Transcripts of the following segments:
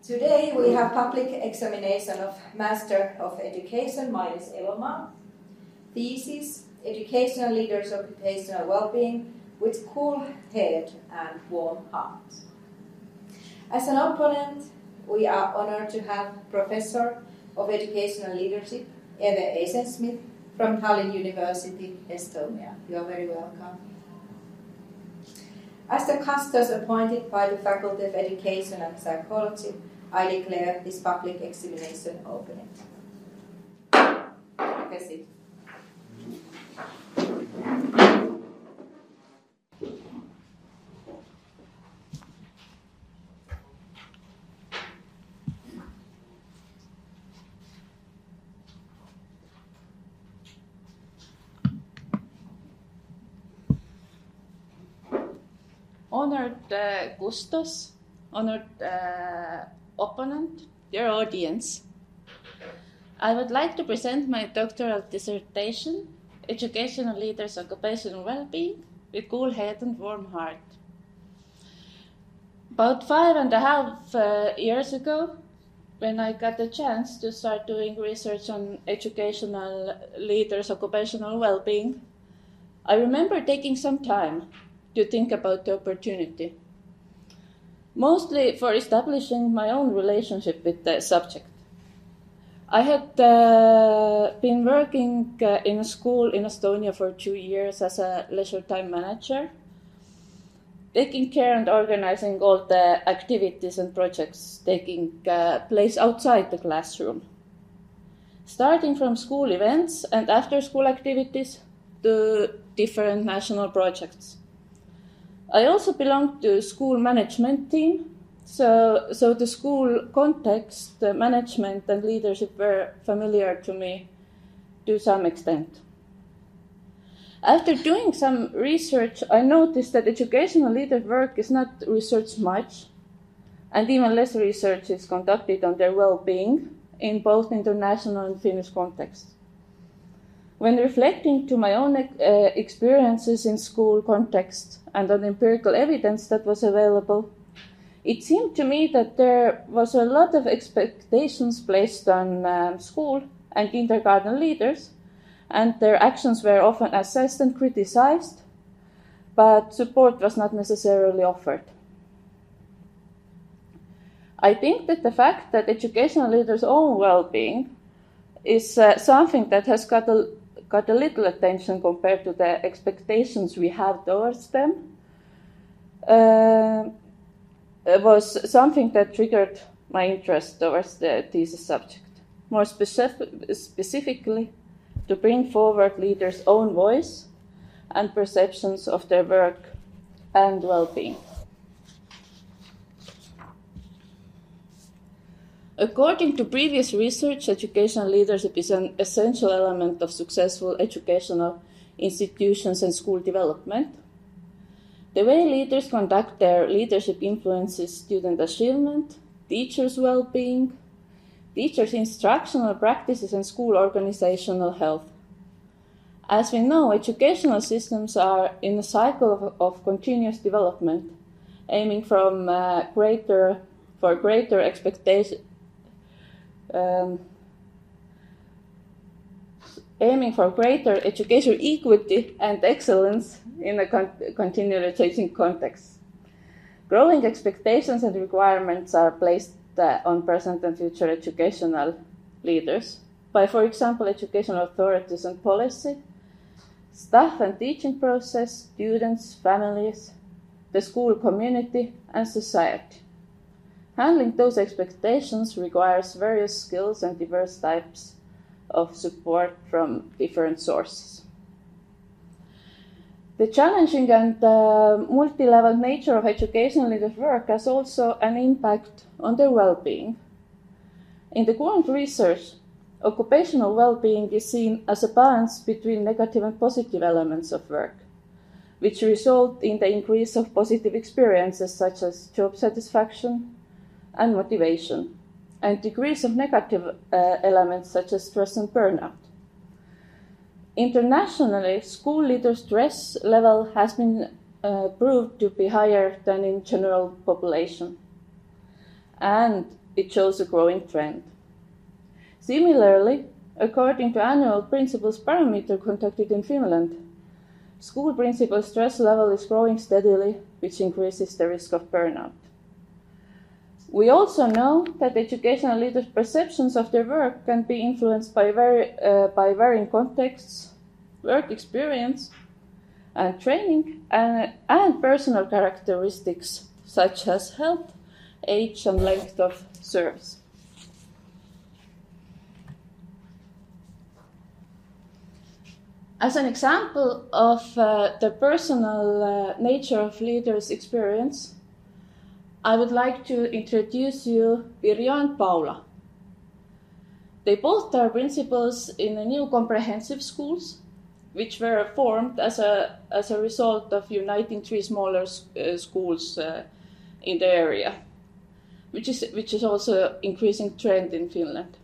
Today we have public examination of Master of Education, Mailis Elomaa, thesis, Educational Leaders' Occupational Wellbeing with Cool Head and Warm Heart. As an opponent, we are honored to have Professor of Educational Leadership, Eve Eisensmith, from Tallinn University, Estonia. You are very welcome. As the custos appointed by the Faculty of Education and Psychology, I declare this public examination open. Proceed. Honored custos, honored opponent, dear audience. I would like to present my doctoral dissertation, Educational Leaders' Occupational Wellbeing with Cool Head and Warm Heart. About 5.5 years ago, when I got the chance to start doing research on educational leaders' occupational well-being, I remember taking some time to think about the opportunity, mostly for establishing my own relationship with the subject. I had been working in a school in Estonia for 2 years as a leisure time manager, taking care and organizing all the activities and projects taking place outside the classroom, starting from school events and after-school activities to different national projects. I also belonged to school management team, so the school context, the management and leadership were familiar to me to some extent. After doing some research, I noticed that educational leader work is not researched much, and even less research is conducted on their well-being in both international and Finnish contexts. When reflecting to my own experiences in school context and on empirical evidence that was available, it seemed to me that there was a lot of expectations placed on school and kindergarten leaders, and their actions were often assessed and criticized, but support was not necessarily offered. I think that the fact that educational leaders' own well-being is something that has got a little attention compared to the expectations we have towards them, was something that triggered my interest towards the thesis subject. More specifically, to bring forward leaders' own voice and perceptions of their work and well-being. According to previous research, educational leadership is an essential element of successful educational institutions and school development. The way leaders conduct their leadership influences student achievement, teachers' well-being, teachers' instructional practices, and school organizational health. As we know, educational systems are in a cycle of continuous development, aiming for greater expectation. Aiming for greater educational equity and excellence in a continually changing context. Growing expectations and requirements are placed on present and future educational leaders by, for example, educational authorities and policy, staff and teaching process, students, families, the school community, and society. Handling those expectations requires various skills and diverse types of support from different sources. The challenging and multi-level nature of educational leaders' work has also an impact on their well-being. In the current research, occupational well-being is seen as a balance between negative and positive elements of work, which result in the increase of positive experiences such as job satisfaction and motivation, and decrease of negative elements such as stress and burnout. Internationally, school leader stress level has been proved to be higher than in general population. And it shows a growing trend. Similarly, according to annual principals barometer conducted in Finland, school principal stress level is growing steadily, which increases the risk of burnout. We also know that educational leaders' perceptions of their work can be influenced by varying contexts, work experience, and training, and personal characteristics such as health, age, and length of service. As an example of the personal nature of leaders' experience, I would like to introduce you Pirjo and Paula. They both are principals in the new comprehensive schools, which were formed as a result of uniting 3 smaller schools in the area, which is also increasing trend in Finland.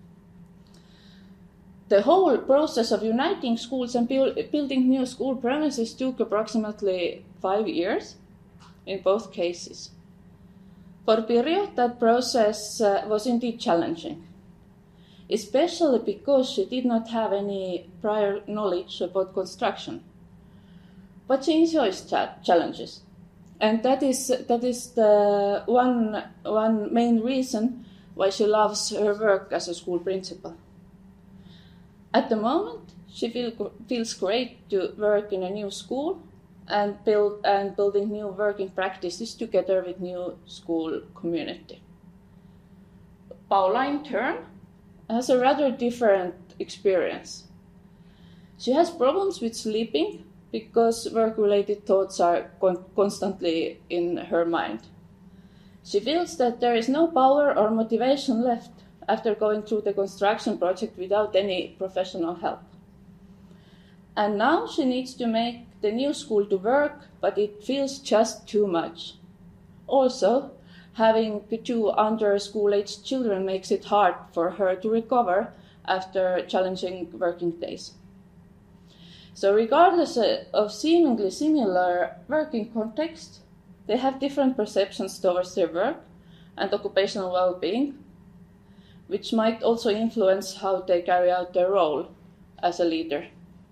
The whole process of uniting schools and building new school premises took approximately 5 years in both cases. For Pirjo, that process was indeed challenging, especially because she did not have any prior knowledge about construction. But she enjoys challenges, and that is the one main reason why she loves her work as a school principal. At the moment, she feels great to work in a new school and building new working practices together with new school community. Paula, in turn, has a rather different experience. She has problems with sleeping because work-related thoughts are constantly in her mind. She feels that there is no power or motivation left after going through the construction project without any professional help. And now she needs to make the new school to work, but it feels just too much. Also, having 2 under school-aged children makes it hard for her to recover after challenging working days. So regardless of seemingly similar working context, they have different perceptions towards their work and occupational well-being, which might also influence how they carry out their role as a leader.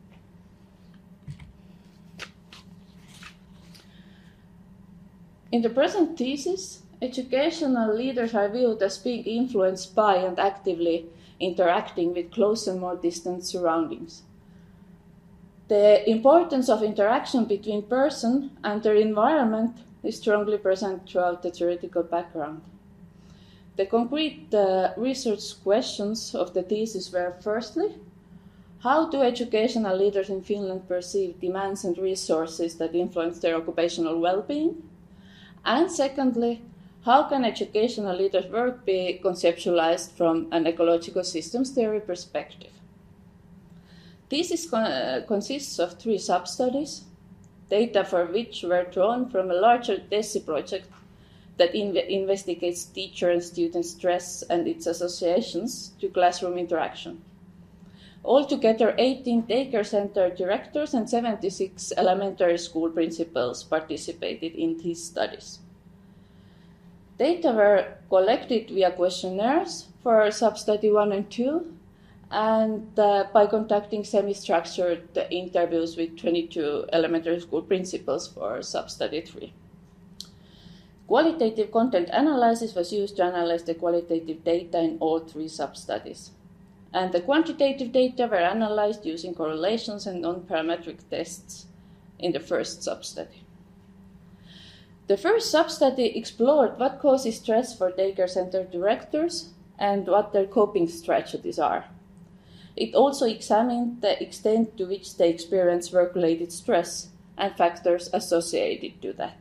In the present thesis, educational leaders are viewed as being influenced by and actively interacting with close and more distant surroundings. The importance of interaction between person and their environment is strongly present throughout the theoretical background. The concrete research questions of the thesis were, firstly, how do educational leaders in Finland perceive demands and resources that influence their occupational well-being? And secondly, how can educational leaders' work be conceptualized from an ecological systems theory perspective? Thesis consists of 3 sub-studies, data for which were drawn from a larger DESI project that investigates teacher and student stress and its associations to classroom interaction. Altogether, 18 daycare center directors and 76 elementary school principals participated in these studies. Data were collected via questionnaires for sub-study 1 and 2, and by conducting semi-structured interviews with 22 elementary school principals for sub-study 3. Qualitative content analysis was used to analyze the qualitative data in all 3 sub-studies. And the quantitative data were analyzed using correlations and non-parametric tests in the first sub-study. The first sub-study explored what causes stress for daycare center directors and what their coping strategies are. It also examined the extent to which they experience work-related stress and factors associated to that.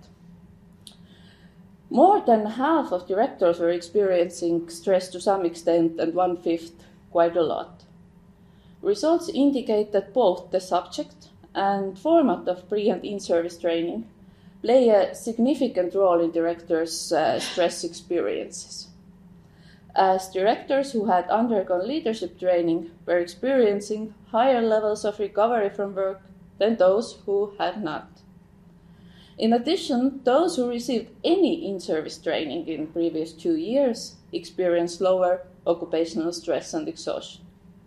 More than half of directors were experiencing stress to some extent, and 1/5 quite a lot. Results indicate that both the subject and format of pre- and in-service training play a significant role in directors' stress experiences. As directors who had undergone leadership training were experiencing higher levels of recovery from work than those who had not. In addition, those who received any in-service training in previous 2 years experienced lower occupational stress and exhaustion.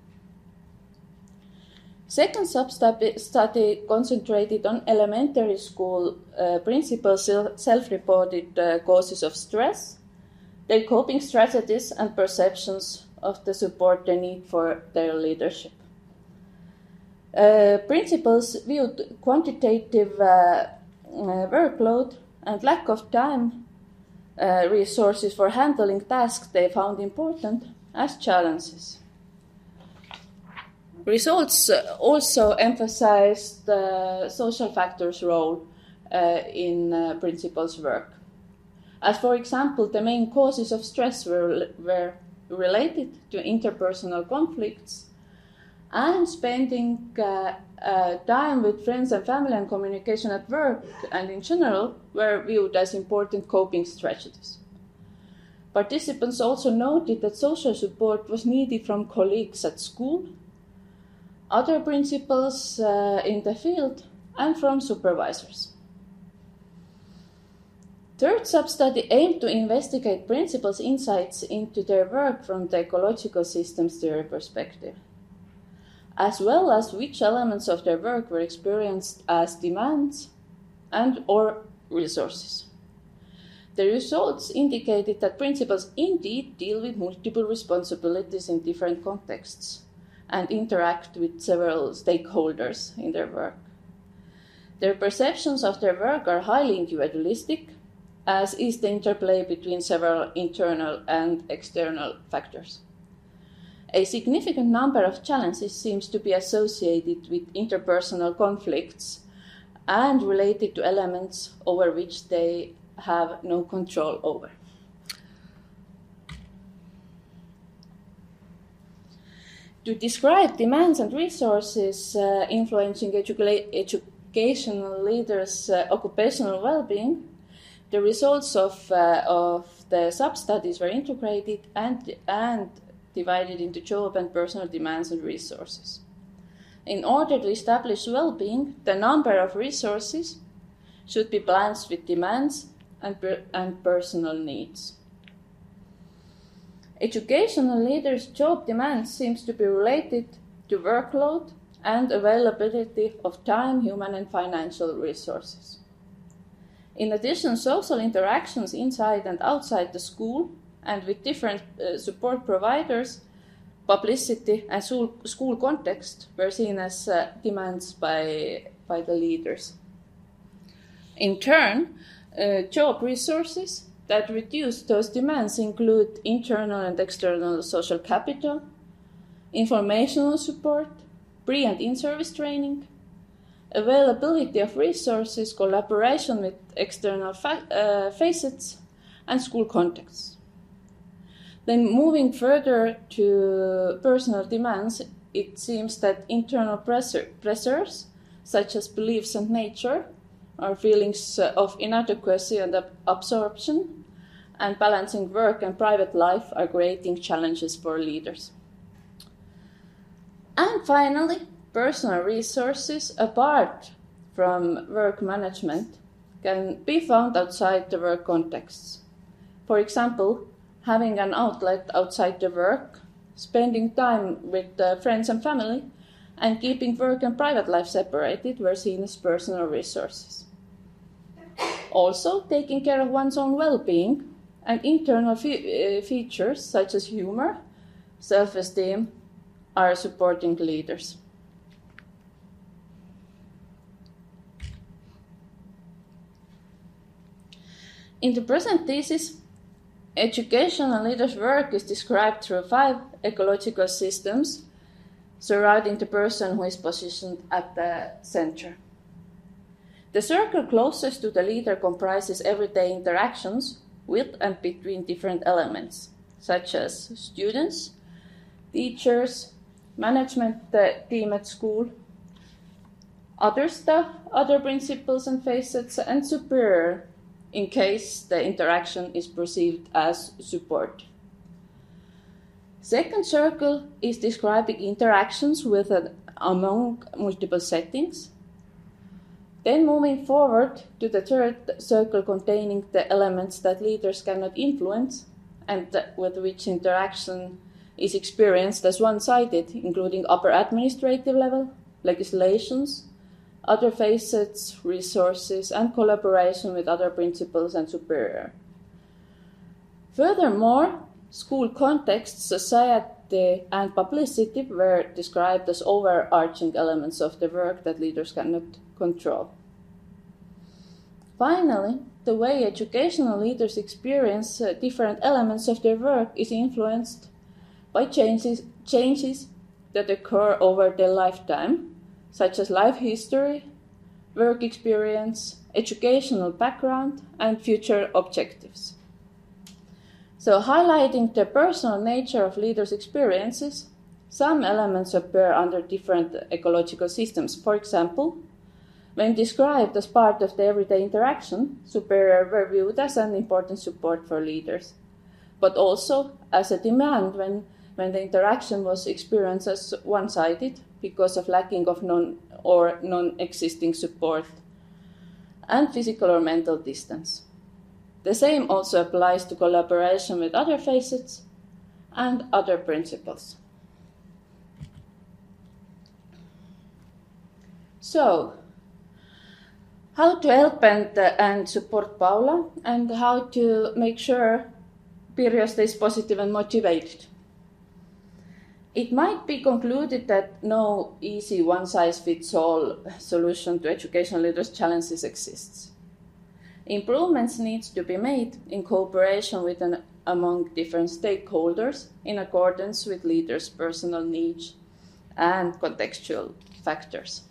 Second sub-study concentrated on elementary school principals' self-reported causes of stress, their coping strategies and perceptions of the support they need for their leadership. Principals viewed quantitative workload and lack of time resources for handling tasks they found important as challenges. Results also emphasized the social factors' role in principals' work. As for example, the main causes of stress were related to interpersonal conflicts, and spending time with friends and family and communication at work and in general were viewed as important coping strategies. Participants also noted that social support was needed from colleagues at school, other principals in the field, and from supervisors. Third sub-study aimed to investigate principals' insights into their work from the ecological systems theory perspective, as well as which elements of their work were experienced as demands and/or resources. The results indicated that principals indeed deal with multiple responsibilities in different contexts and interact with several stakeholders in their work. Their perceptions of their work are highly individualistic, as is the interplay between several internal and external factors. A significant number of challenges seems to be associated with interpersonal conflicts and related to elements over which they have no control over. To describe demands and resources influencing educational leaders' occupational well-being, the results of the sub-studies were integrated and divided into job and personal demands and resources. In order to establish well-being, the number of resources should be balanced with demands and personal needs. Educational leaders' job demands seems to be related to workload and availability of time, human and financial resources. In addition, social interactions inside and outside the school and with different support providers, publicity and school context were seen as demands by the leaders. In turn, job resources that reduce those demands include internal and external social capital, informational support, pre- and in-service training, availability of resources, collaboration with external facets, and school contexts. Then moving further to personal demands, it seems that internal pressures, such as beliefs and nature, or feelings of inadequacy and absorption, and balancing work and private life are creating challenges for leaders. And finally, personal resources apart from work management can be found outside the work contexts. For example, having an outlet outside the work, spending time with friends and family, and keeping work and private life separated were seen as personal resources. Also, taking care of one's own well-being and internal features such as humor, self-esteem are supporting leaders. In the present thesis, educational leaders' work is described through 5 ecological systems surrounding the person who is positioned at the center. The circle closest to the leader comprises everyday interactions with and between different elements, such as students, teachers, management team at school, other staff, other principals and facets, and superior, in case the interaction is perceived as support. Second circle is describing interactions with and among multiple settings. Then moving forward to the third circle containing the elements that leaders cannot influence and with which interaction is experienced as one-sided, including upper administrative level, legislations, other facets, resources, and collaboration with other principals and superior. Furthermore, school context, society, and publicity were described as overarching elements of the work that leaders cannot control. Finally, the way educational leaders experience different elements of their work is influenced by changes that occur over their lifetime, such as life history, work experience, educational background, and future objectives. So, highlighting the personal nature of leaders' experiences, some elements appear under different ecological systems. For example, when described as part of the everyday interaction, superior were viewed as an important support for leaders, but also as a demand when the interaction was experienced as one-sided because of lacking of non-existing support and physical or mental distance. The same also applies to collaboration with other facets and other principles. So, how to help and support Paula, and how to make sure Pirjo stays positive and motivated. It might be concluded that no easy one-size-fits-all solution to educational leaders' challenges exists. Improvements need to be made in cooperation with and among different stakeholders in accordance with leaders' personal needs and contextual factors.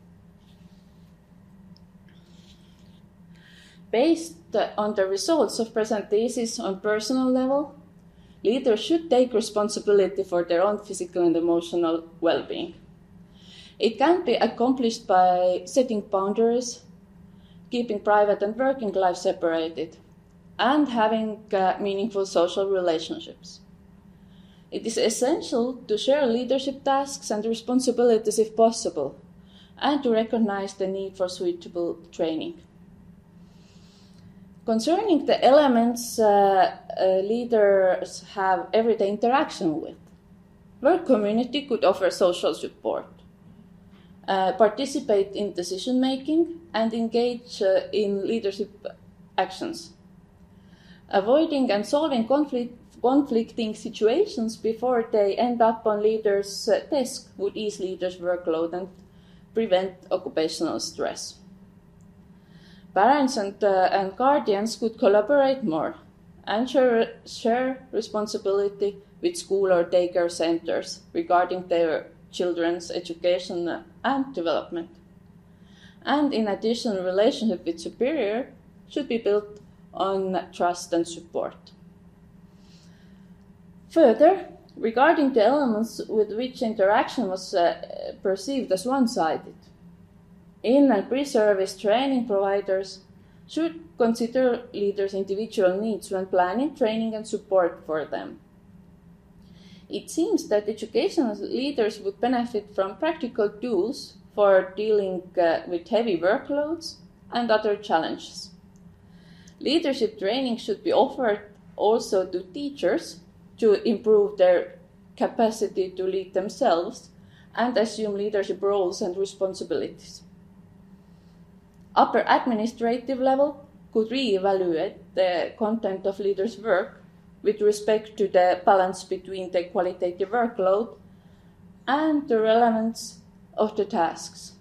Based on the results of present thesis on personal level, leaders should take responsibility for their own physical and emotional well-being. It can be accomplished by setting boundaries, keeping private and working life separated, and having meaningful social relationships. It is essential to share leadership tasks and responsibilities if possible, and to recognize the need for suitable training. Concerning the elements leaders have everyday interaction with, work community could offer social support, participate in decision-making, and engage in leadership actions. Avoiding and solving conflicting situations before they end up on leaders' desk would ease leaders' workload and prevent occupational stress. Parents and guardians could collaborate more and share responsibility with school or daycare centers regarding their children's education and development. And in addition, relationship with superior should be built on trust and support. Further, regarding the elements with which interaction was perceived as one-sided, in and pre-service training providers should consider leaders' individual needs when planning training and support for them. It seems that educational leaders would benefit from practical tools for dealing with heavy workloads and other challenges. Leadership training should be offered also to teachers to improve their capacity to lead themselves and assume leadership roles and responsibilities. Upper administrative level could re-evaluate the content of leaders' work with respect to the balance between the qualitative workload and the relevance of the tasks.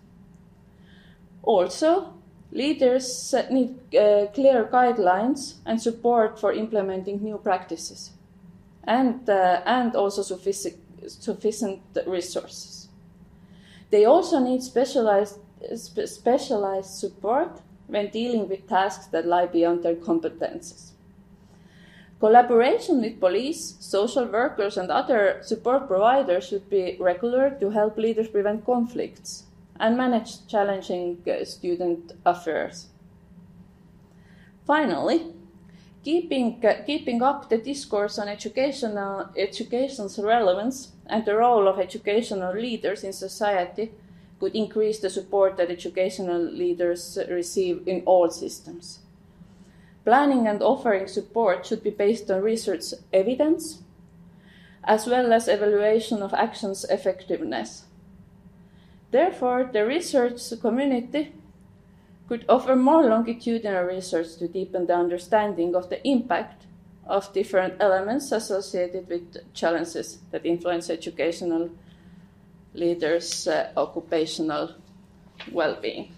Also, leaders need clear guidelines and support for implementing new practices, and also sufficient resources. They also need specialized support when dealing with tasks that lie beyond their competences. Collaboration with police, social workers, and other support providers should be regular to help leaders prevent conflicts and manage challenging student affairs. Finally, keeping up the discourse on education's relevance and the role of educational leaders in society could increase the support that educational leaders receive in all systems. Planning and offering support should be based on research evidence, as well as evaluation of actions' effectiveness. Therefore, the research community could offer more longitudinal research to deepen the understanding of the impact of different elements associated with challenges that influence educational leaders' occupational well-being.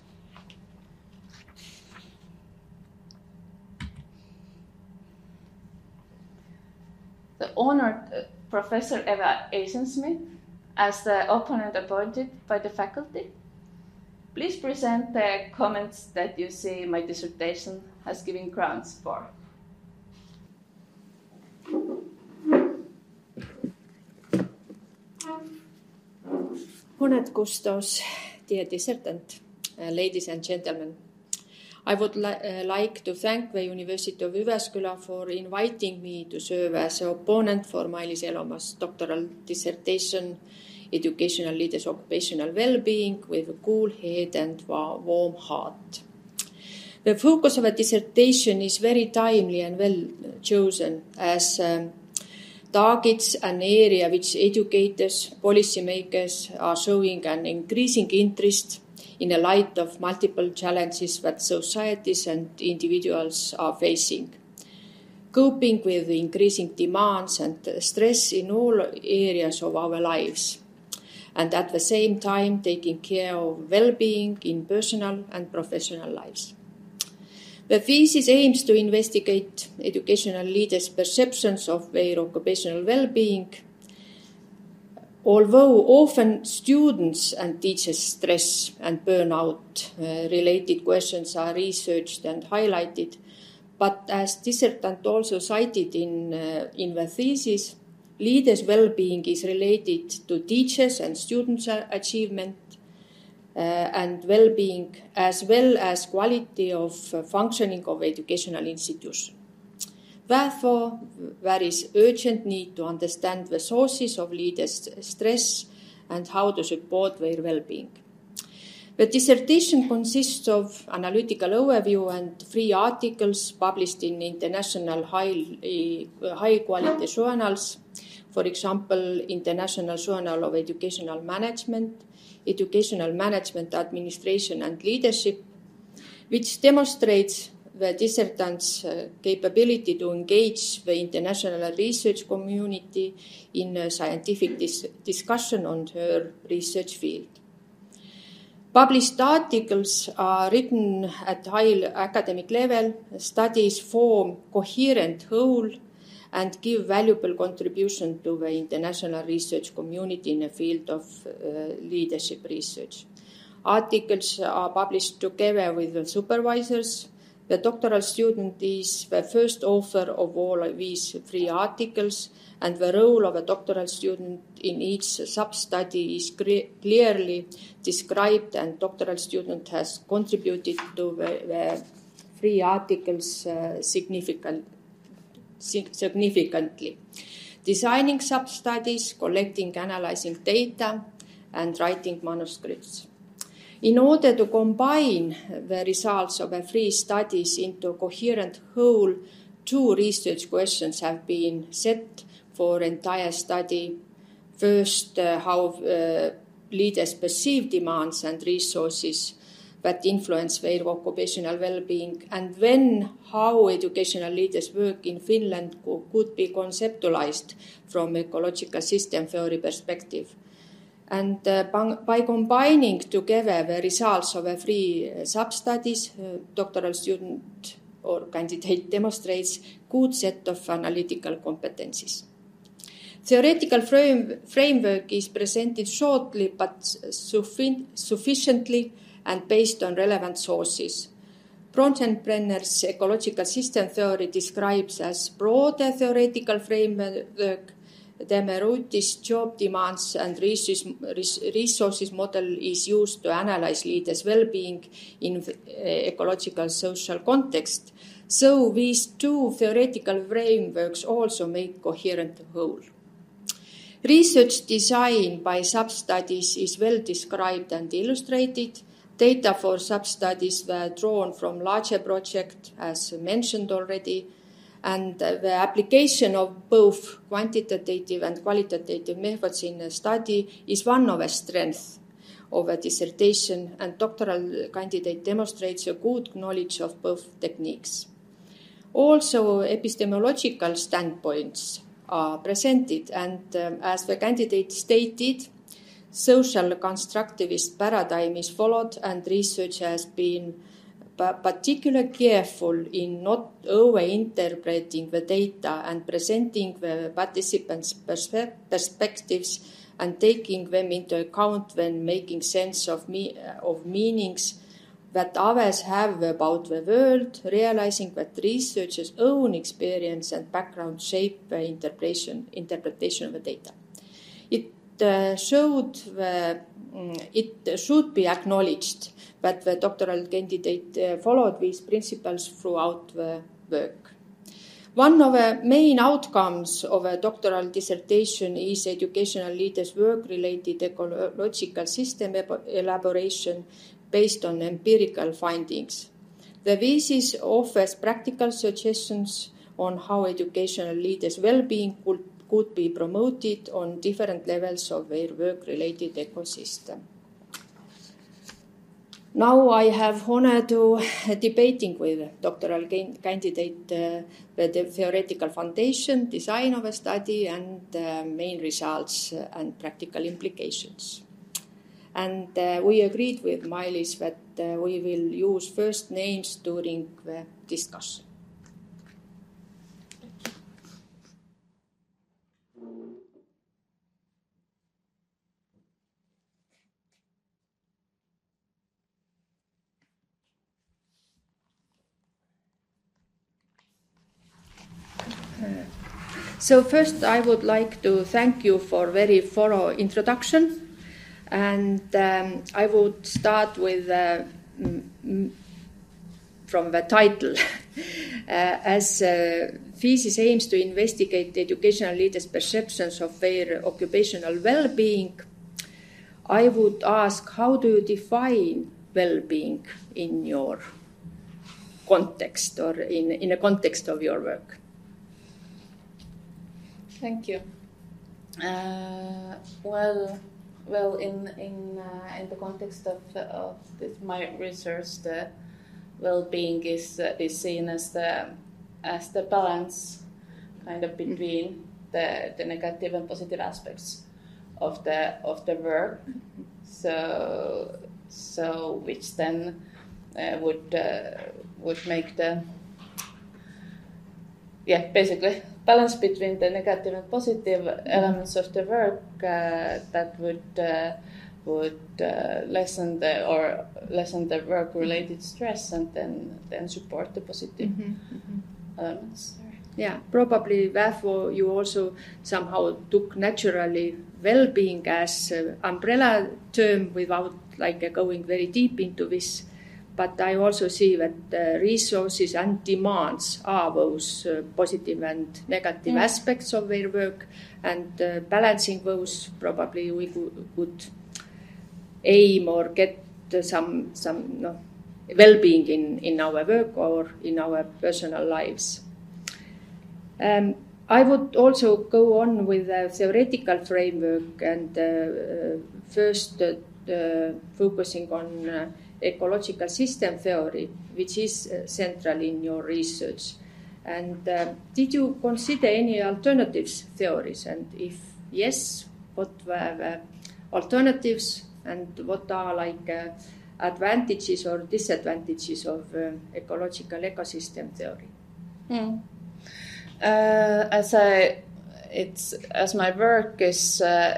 The honored Professor Eva Eisensmith, as the opponent appointed by the faculty, please present the comments that you see my dissertation has given grounds for. Honored Custos, dear dissertant, ladies and gentlemen, I would like to thank the University of Jyväskylä for inviting me to serve as an opponent for Mailis Eloma's doctoral dissertation, Educational Leaders' Occupational Well-being, with a cool head and warm heart. The focus of a dissertation is very timely and well chosen, as targets an area which educators, policymakers are showing an increasing interest in the light of multiple challenges that societies and individuals are facing. Coping with increasing demands and stress in all areas of our lives, and at the same time taking care of well-being in personal and professional lives. The thesis aims to investigate educational leaders' perceptions of their occupational well-being. Although often students and teachers' stress and burnout related questions are researched and highlighted, but as dissertant also cited in the thesis, leaders' well-being is related to teachers' and students' achievement and well-being, as well as quality of functioning of educational institution. Therefore, there is urgent need to understand the sources of leaders' stress and how to support their well-being. The dissertation consists of analytical overview and 3 articles published in international high-quality journals, for example, International Journal of Educational Management, Educational Management Administration and Leadership, which demonstrates the dissertant's capability to engage the international research community in a scientific discussion on her research field. Published articles are written at high academic level. Studies form coherent whole and give valuable contribution to the international research community in the field of leadership research. Articles are published together with the supervisors. The doctoral student is the first author of all of these 3 articles, and the role of a doctoral student in each sub-study is clearly described, and doctoral student has contributed to the 3 articles significantly. Designing sub-studies, collecting, analyzing data, and writing manuscripts. In order to combine the results of the 3 studies into a coherent whole, 2 research questions have been set for entire study. First, how leaders perceive demands and resources that influence their occupational well-being, and then how educational leaders' work in Finland could be conceptualized from ecological system theory perspective. And by combining together the results of the 3 sub-studies, doctoral student or candidate demonstrates good set of analytical competencies. Theoretical framework is presented shortly but sufficiently and based on relevant sources. Bronfenbrenner's ecological system theory describes as broader theoretical framework. Demereutis' job demands and resources model is used to analyze leaders' well-being in ecological social context. So these 2 theoretical frameworks also make coherent whole. Research design by sub-studies is well described and illustrated. Data for sub-studies were drawn from larger project, as mentioned already, and the application of both quantitative and qualitative methods in a study is one of the strengths of a dissertation, and doctoral candidate demonstrates a good knowledge of both techniques. Also, epistemological standpoints are presented, and as the candidate stated, social constructivist paradigm is followed, and research has been particularly careful in not over-interpreting the data and presenting the participants' perspectives and taking them into account when making sense of meanings that others have about the world, realizing that researchers' own experience and background shape the interpretation of the data. It should be acknowledged that the doctoral candidate followed these principles throughout the work. One of the main outcomes of a doctoral dissertation is educational leaders' work-related ecological system elaboration based on empirical findings. The thesis offers practical suggestions on how educational leaders' well-being could be promoted on different levels of their work-related ecosystem. Now I have honor to debating with doctoral candidate the theoretical foundation, design of a study, and main results and practical implications. And we agreed with Mailis that we will use first names during the discussion. So first I would like to thank you for very thorough introduction, and I would start with from the title. As thesis aims to investigate educational leaders' perceptions of their occupational well-being, I would ask, how do you define well-being in your context or in a context of your work? Thank you. Well, in the context of my research, the well-being is seen as the balance, kind of between the negative and positive aspects of the work. So which then would make the basically balance between the negative and positive elements of the work that would lessen the work-related stress, and then support the positive elements. Yeah, probably therefore you also somehow took naturally well-being as an umbrella term without going very deep into this. But I also see that resources and demands are those positive and negative aspects of their work, and balancing those, probably we could aim or get some well-being in our work or in our personal lives. I would also go on with a theoretical framework, and first focusing on ecological system theory, which is central in your research. And did you consider any alternatives theories? And if yes, what were the alternatives, and what are advantages or disadvantages of ecological ecosystem theory? As my work is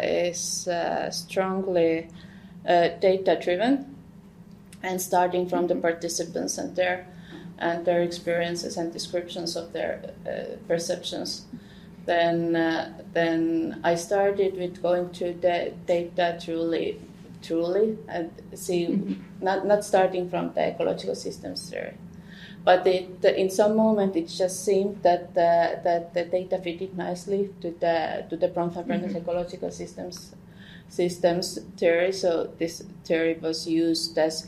strongly data-driven, and starting from the participants and their experiences and descriptions of their perceptions, then I started with going to the data truly, and see not starting from the ecological systems theory, but in some moment it just seemed that the data fitted nicely to the prompt-and-practice psychological systems theory. So this theory was used as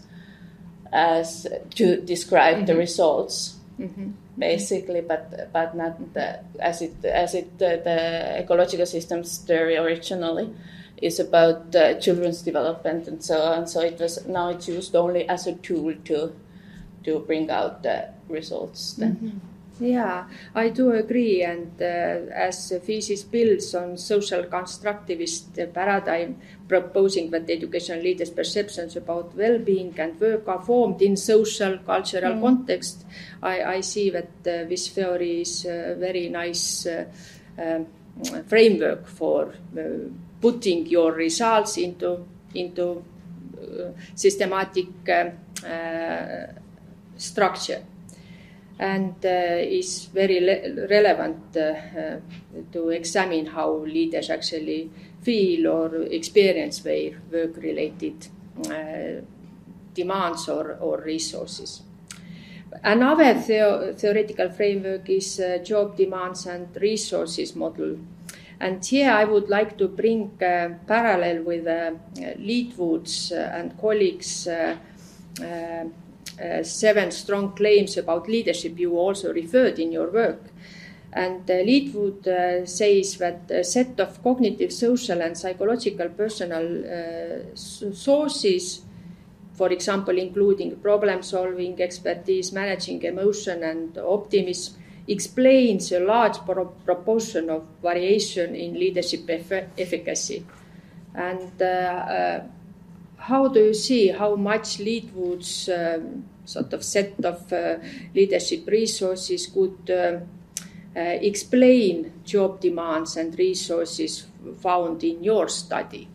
to describe the results, basically, but not as the ecological systems theory originally is about children's development and so on. So it's used only as a tool to bring out the results then. Yeah, I do agree, and as thesis builds on social constructivist paradigm, proposing that educational leaders' perceptions about well-being and work are formed in social, cultural context, I see that this theory is a very nice framework for putting your results into systematic structure. And is very relevant to examine how leaders actually feel or experience their work-related demands or resources. Another theoretical framework is job demands and resources model. And here I would like to bring parallel with Leetwood's and colleagues' 7 strong claims about leadership you also referred in your work. And Leetwood says that a set of cognitive, social and psychological personal sources, for example, including problem solving, expertise, managing emotion and optimism, explains a large proportion of variation in leadership efficacy. And how do you see how much Leetwood's sort of set of leadership resources could explain job demands and resources found in your study?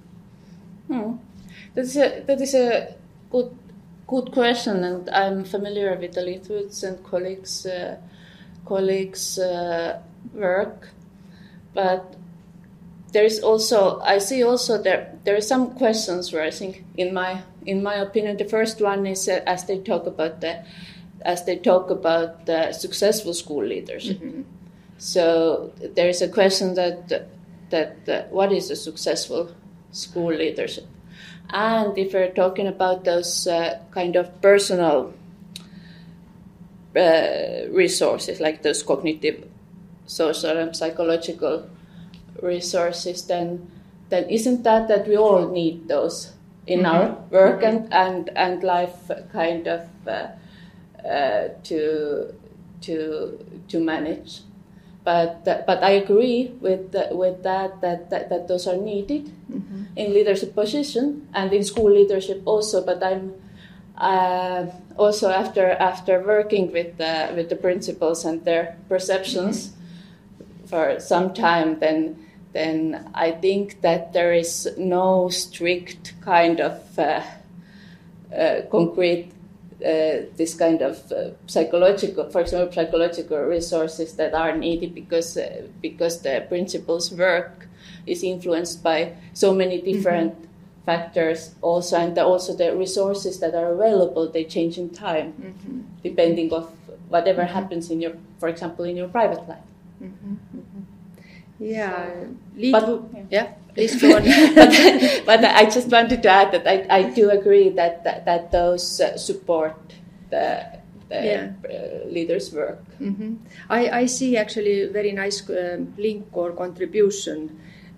That is a good question, and I'm familiar with the Leetwood's and colleagues' work, but there is also, I see also there are some questions where I think, in my opinion, the first one is as they talk about the successful school leadership. So there is a question that what is a successful school leadership, and if we're talking about those kind of personal resources like those cognitive, social, and psychological resources, then isn't that we all need those in our work and life, kind of to manage. But I agree with that those are needed in leadership position and in school leadership also. But I'm also after working with the principals and their perceptions for some time, then I think that there is no strict kind of concrete this kind of psychological, for example, psychological resources that are needed because the principal's work is influenced by so many different factors also, and also the resources that are available, they change in time depending of whatever happens in your, for example, in your private life. Yeah, please go on. but I just wanted to add that I do agree that those support the leaders' work. I see actually a very nice link or contribution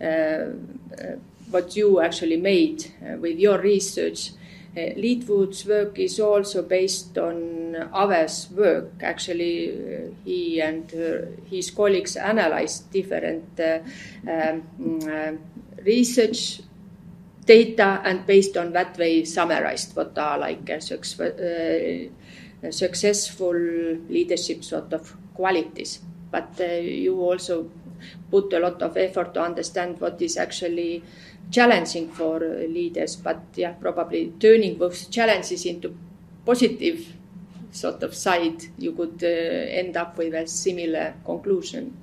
what you actually made with your research. Leetwood's work is also based on Ave's work. Actually, he and his colleagues analyzed different research data and based on that they summarized what are like successful leadership sort of qualities. But you also put a lot of effort to understand what is actually challenging for leaders, but probably turning those challenges into positive sort of side, you could end up with a similar conclusion.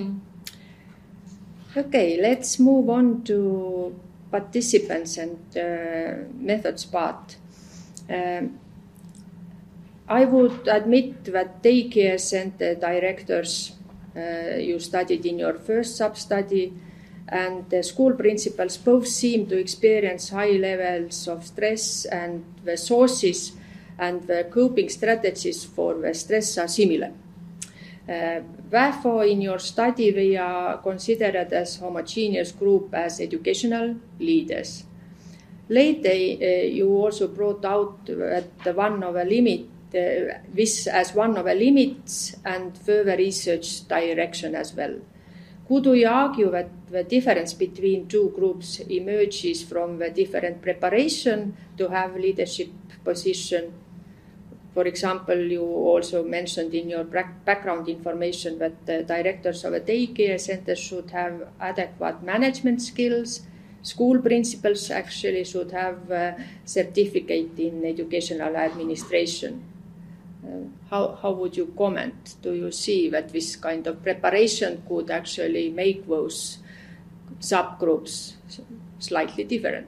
Okay, let's move on to participants and methods part. I would admit that daycare center directors you studied in your first sub-study and the school principals both seem to experience high levels of stress, and the sources and the coping strategies for the stress are similar. Therefore, in your study, we are considered as homogeneous group as educational leaders. Later, you also brought out that one of the this as one of the limits and further research direction as well. Could we argue that the difference between two groups emerges from the different preparation to have leadership position? For example, you also mentioned in your background information that the directors of a daycare center should have adequate management skills. School principals actually should have a certificate in educational administration. How would you comment? Do you see that this kind of preparation could actually make those subgroups slightly different?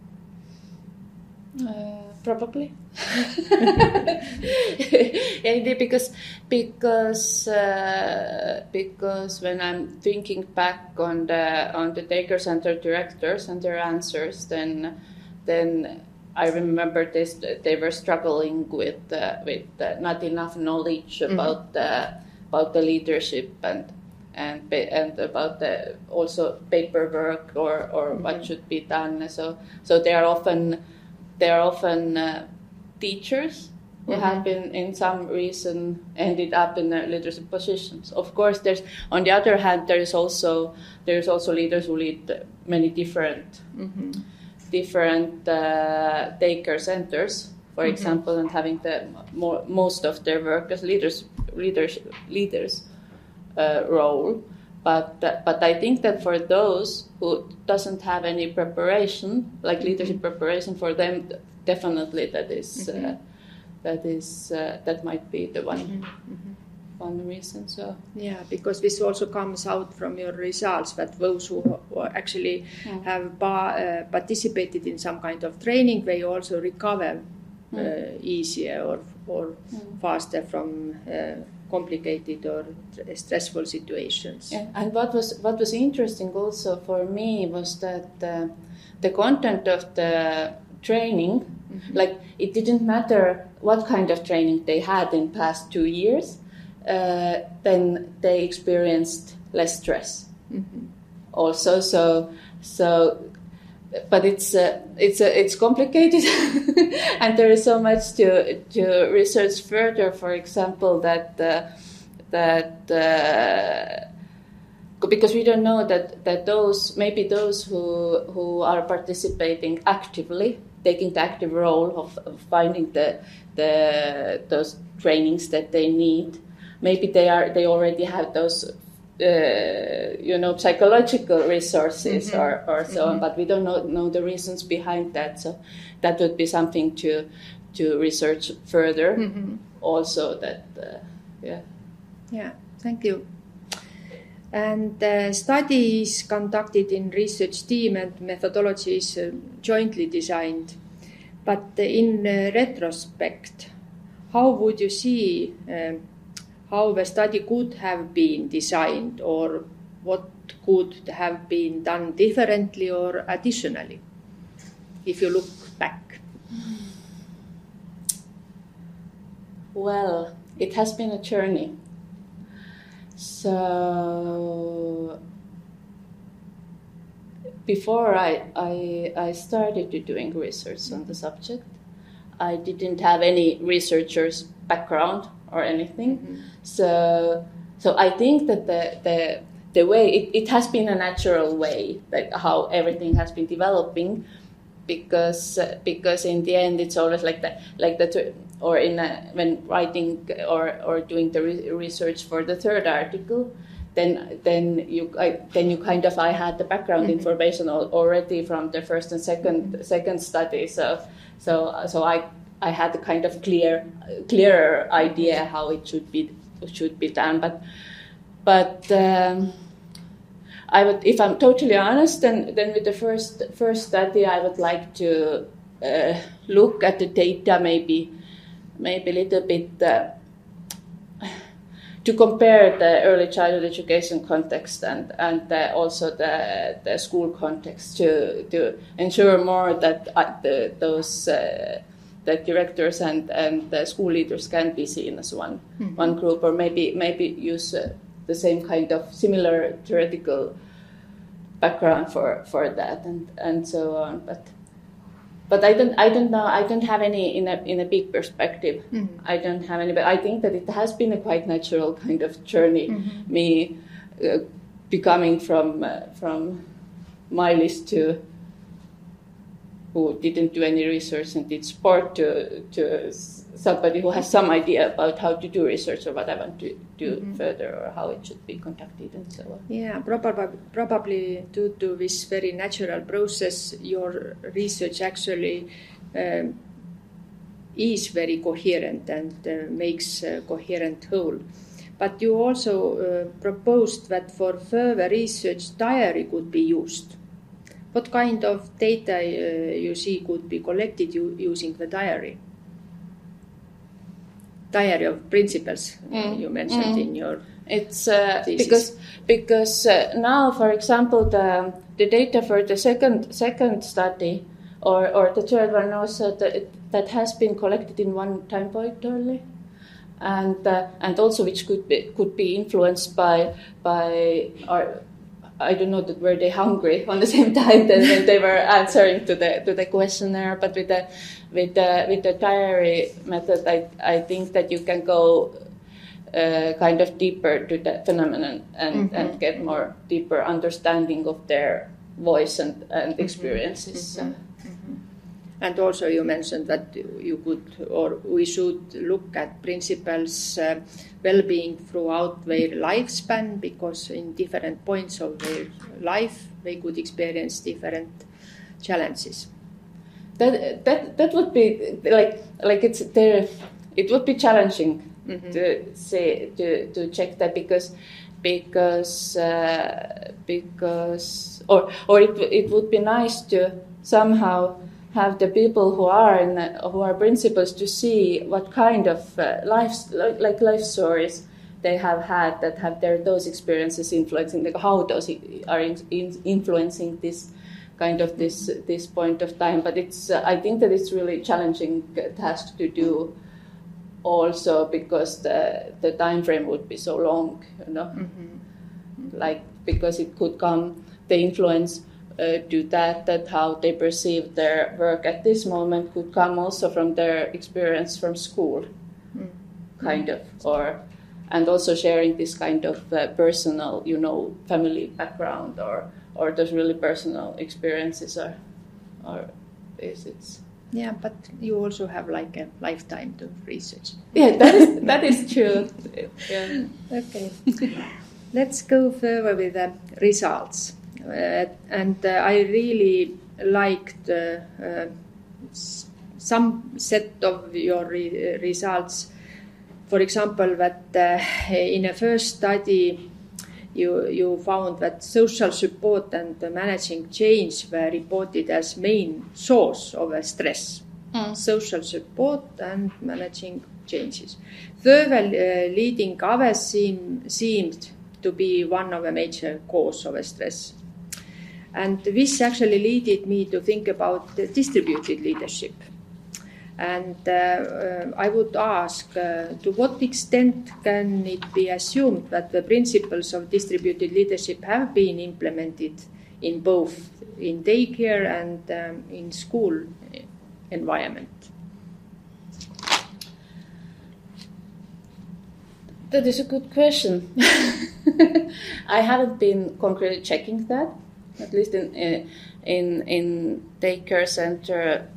Probably. Yeah, because when I'm thinking back on the daycare center directors and their answers, then I remember they were struggling with not enough knowledge about the leadership and about the also paperwork or what should be done. So they are often teachers who have been in some reason ended up in leadership positions. Of course, on the other hand there is also leaders who lead many different daycare centers, for example, and having most of their work as leaders role. But I think that for those who doesn't have any preparation, like leadership preparation, for them definitely that might be the one reason. So yeah, because this also comes out from your results that those who actually have participated in some kind of training, they also recover easier or faster from complicated or stressful situations. Yeah. And what was interesting also for me was that the content of the training, like it didn't matter what kind of training they had in past 2 years, then they experienced less stress. Also, so but it's complicated, and there is so much to research further. For example, that because we don't know that those who are participating actively, taking the active role of finding those trainings that they need, maybe they already have those psychological resources or so on, but we don't know the reasons behind that. So that would be something to research further. Also, that Yeah, thank you. And studies conducted in research team and methodologies jointly designed. But in retrospect, how would you see how the study could have been designed, or what could have been done differently or additionally, if you look back? Well, it has been a journey. So before I started doing research on the subject, I didn't have any researcher's background or anything. So I think that the way it has been a natural way, like how everything has been developing, because in the end it's always like that, or when writing or doing the research for the third article, then you kind of, I had the background information already from the first and second study, so I had a kind of clearer idea how it should be done, but I would, if I'm totally honest, then with the first study, I would like to look at the data maybe maybe a little bit to compare the early childhood education context and also the school context to ensure more that that directors and the school leaders can be seen as one group, or maybe use the same kind of similar theoretical background for that and so on. But I don't know. I don't have any in a big perspective. I don't have any. But I think that it has been a quite natural kind of journey. Me becoming from my list to who didn't do any research and did sport to somebody who has some idea about how to do research or what I want to do further or how it should be conducted and so on. Yeah, probably due to this very natural process, your research actually is very coherent and makes a coherent whole. But you also proposed that for further research, diary could be used. What kind of data you see could be collected using the diary? Diary of principles you mentioned in your thesis. because now, for example, the data for the second study or the third one also that has been collected in one time point only, and also which could be influenced by our. I don't know that were they hungry on the same time when they were answering to the questionnaire, but with the diary method, I think that you can go kind of deeper to the phenomenon and get more deeper understanding of their voice and experiences. And also you mentioned that you could or we should look at principals' well-being throughout their lifespan, because in different points of their life they could experience different challenges. That would be like it's there. It would be challenging to say to check that because it would be nice to somehow have the people who are principals to see what kind of life stories they have had that have those experiences influencing, like how those are influencing this kind of this point of time. But it's I think that it's really challenging task to do, also because the time frame would be so long, like because it could come the influence. To that how they perceive their work at this moment could come also from their experience from school, kind of, and also sharing this kind of personal, family background or those really personal experiences or it's. Yeah, but you also have like a lifetime to research. Yeah, that is true. Yeah. Okay, let's go further with the results. And I really liked some set of your results. For example, that in a first study you found that social support and managing change were reported as main source of stress. Social support and managing changes. Further, leading others seemed to be one of the major cause of stress. And this actually led me to think about the distributed leadership. And I would ask, to what extent can it be assumed that the principles of distributed leadership have been implemented in both in daycare and in school environment? That is a good question. I haven't been concretely checking that. At least in daycare center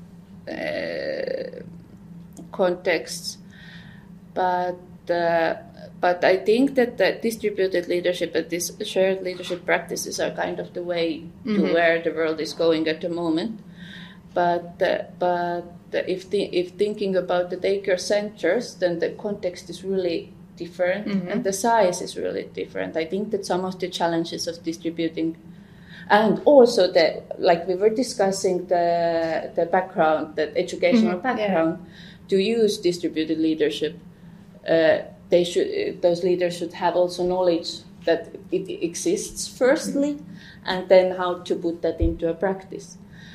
contexts, but I think that the distributed leadership and these shared leadership practices are kind of the way to where the world is going at the moment. But if thinking about the daycare centers, then the context is really different and the size is really different. I think that some of the challenges of distributing. And also, like we were discussing the background, the educational background, to use distributed leadership, those leaders should have also knowledge that it exists firstly, and then how to put that into a practice.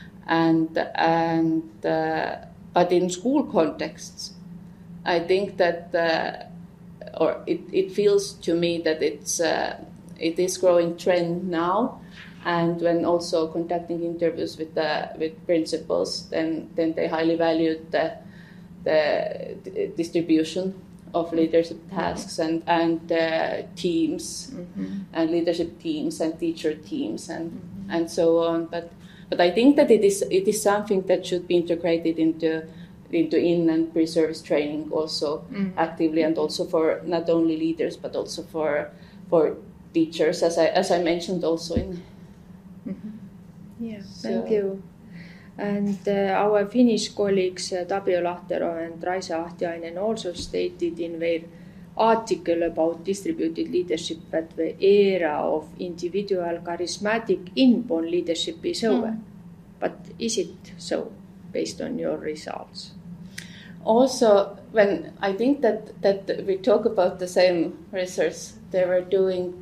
But in school contexts, I think that, it feels to me that it is growing trend now, and when also conducting interviews with principals, then they highly value the distribution of leadership tasks and teams, and leadership teams and teacher teams and so on. But I think that it is something that should be integrated into in and pre-service training also actively, and also for not only leaders but also for teachers, as I mentioned also in. Yeah, thank you. And our Finnish colleagues Tapio Lahtero and Raisa Ahtiainen also stated in their article about distributed leadership that the era of individual charismatic inborn leadership is over. But is it so, based on your results? Also, when I think that we talk about the same research they were doing,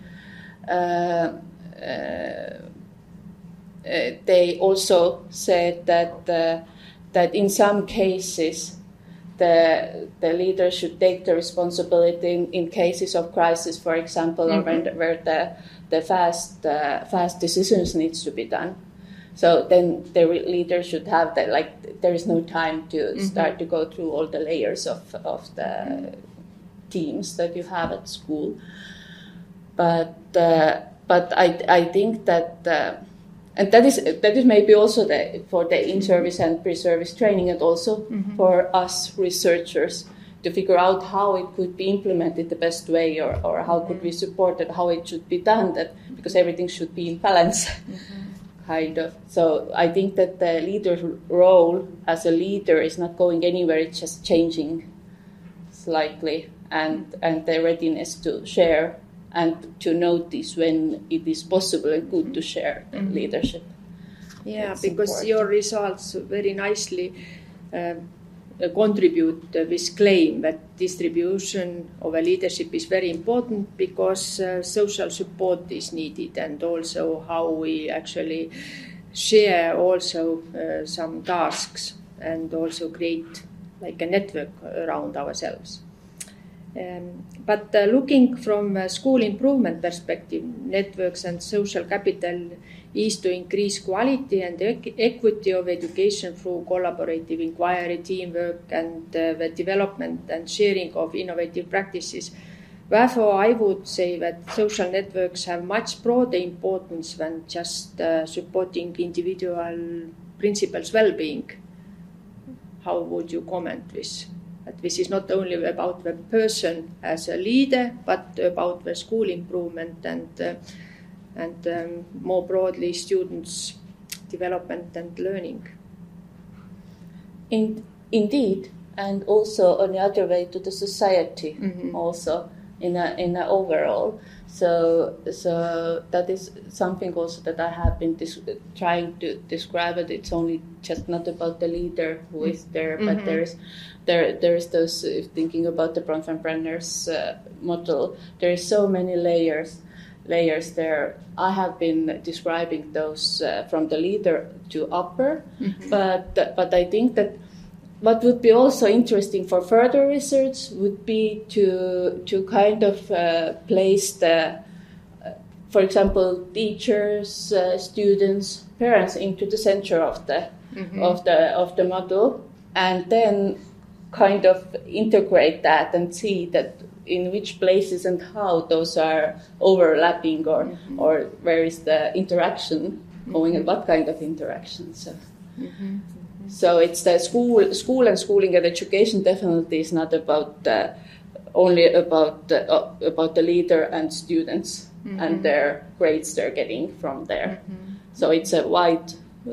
they also said that in some cases the leader should take the responsibility in cases of crisis, for example, or where the fast decisions needs to be done. So then the leader should have that, like there is no time to start to go through all the layers of the teams that you have at school. But I think that. And that is maybe also for the in-service and pre-service training, and also for us researchers to figure out how it could be implemented the best way, or how could we support it, how it should be done, because everything should be in balance, kind of. So I think that the leader's role as a leader is not going anywhere; it's just changing slightly, and the readiness to share and to notice when it is possible and good to share leadership. Yeah, it's because important. your results very nicely contribute this claim that distribution of a leadership is very important, because social support is needed, and also how we actually share also some tasks, and also create like a network around ourselves. But looking from a school improvement perspective, networks and social capital is to increase quality and equity of education through collaborative inquiry, teamwork, and the development and sharing of innovative practices. Therefore, I would say that social networks have much broader importance than just supporting individual principals' well-being. How would you comment this? That this is not only about the person as a leader, but about the school improvement and more broadly students' development and learning. Indeed, and also on the other way to the society, also in a overall. So that is something also that I have been trying to describe. It. It's only just not about the leader who is there, but there is those, thinking about the Bronfenbrenner's model. There is so many layers there. I have been describing those from the leader to upper, but I think that what would be also interesting for further research would be to kind of place for example, teachers, students, parents into the center of the model, and then kind of integrate that and see that in which places and how those are overlapping, or where is the interaction going, and what kind of interaction. So it's the school and schooling and education definitely is not about only about the leader and students and their grades they're getting from there. So it's a wide,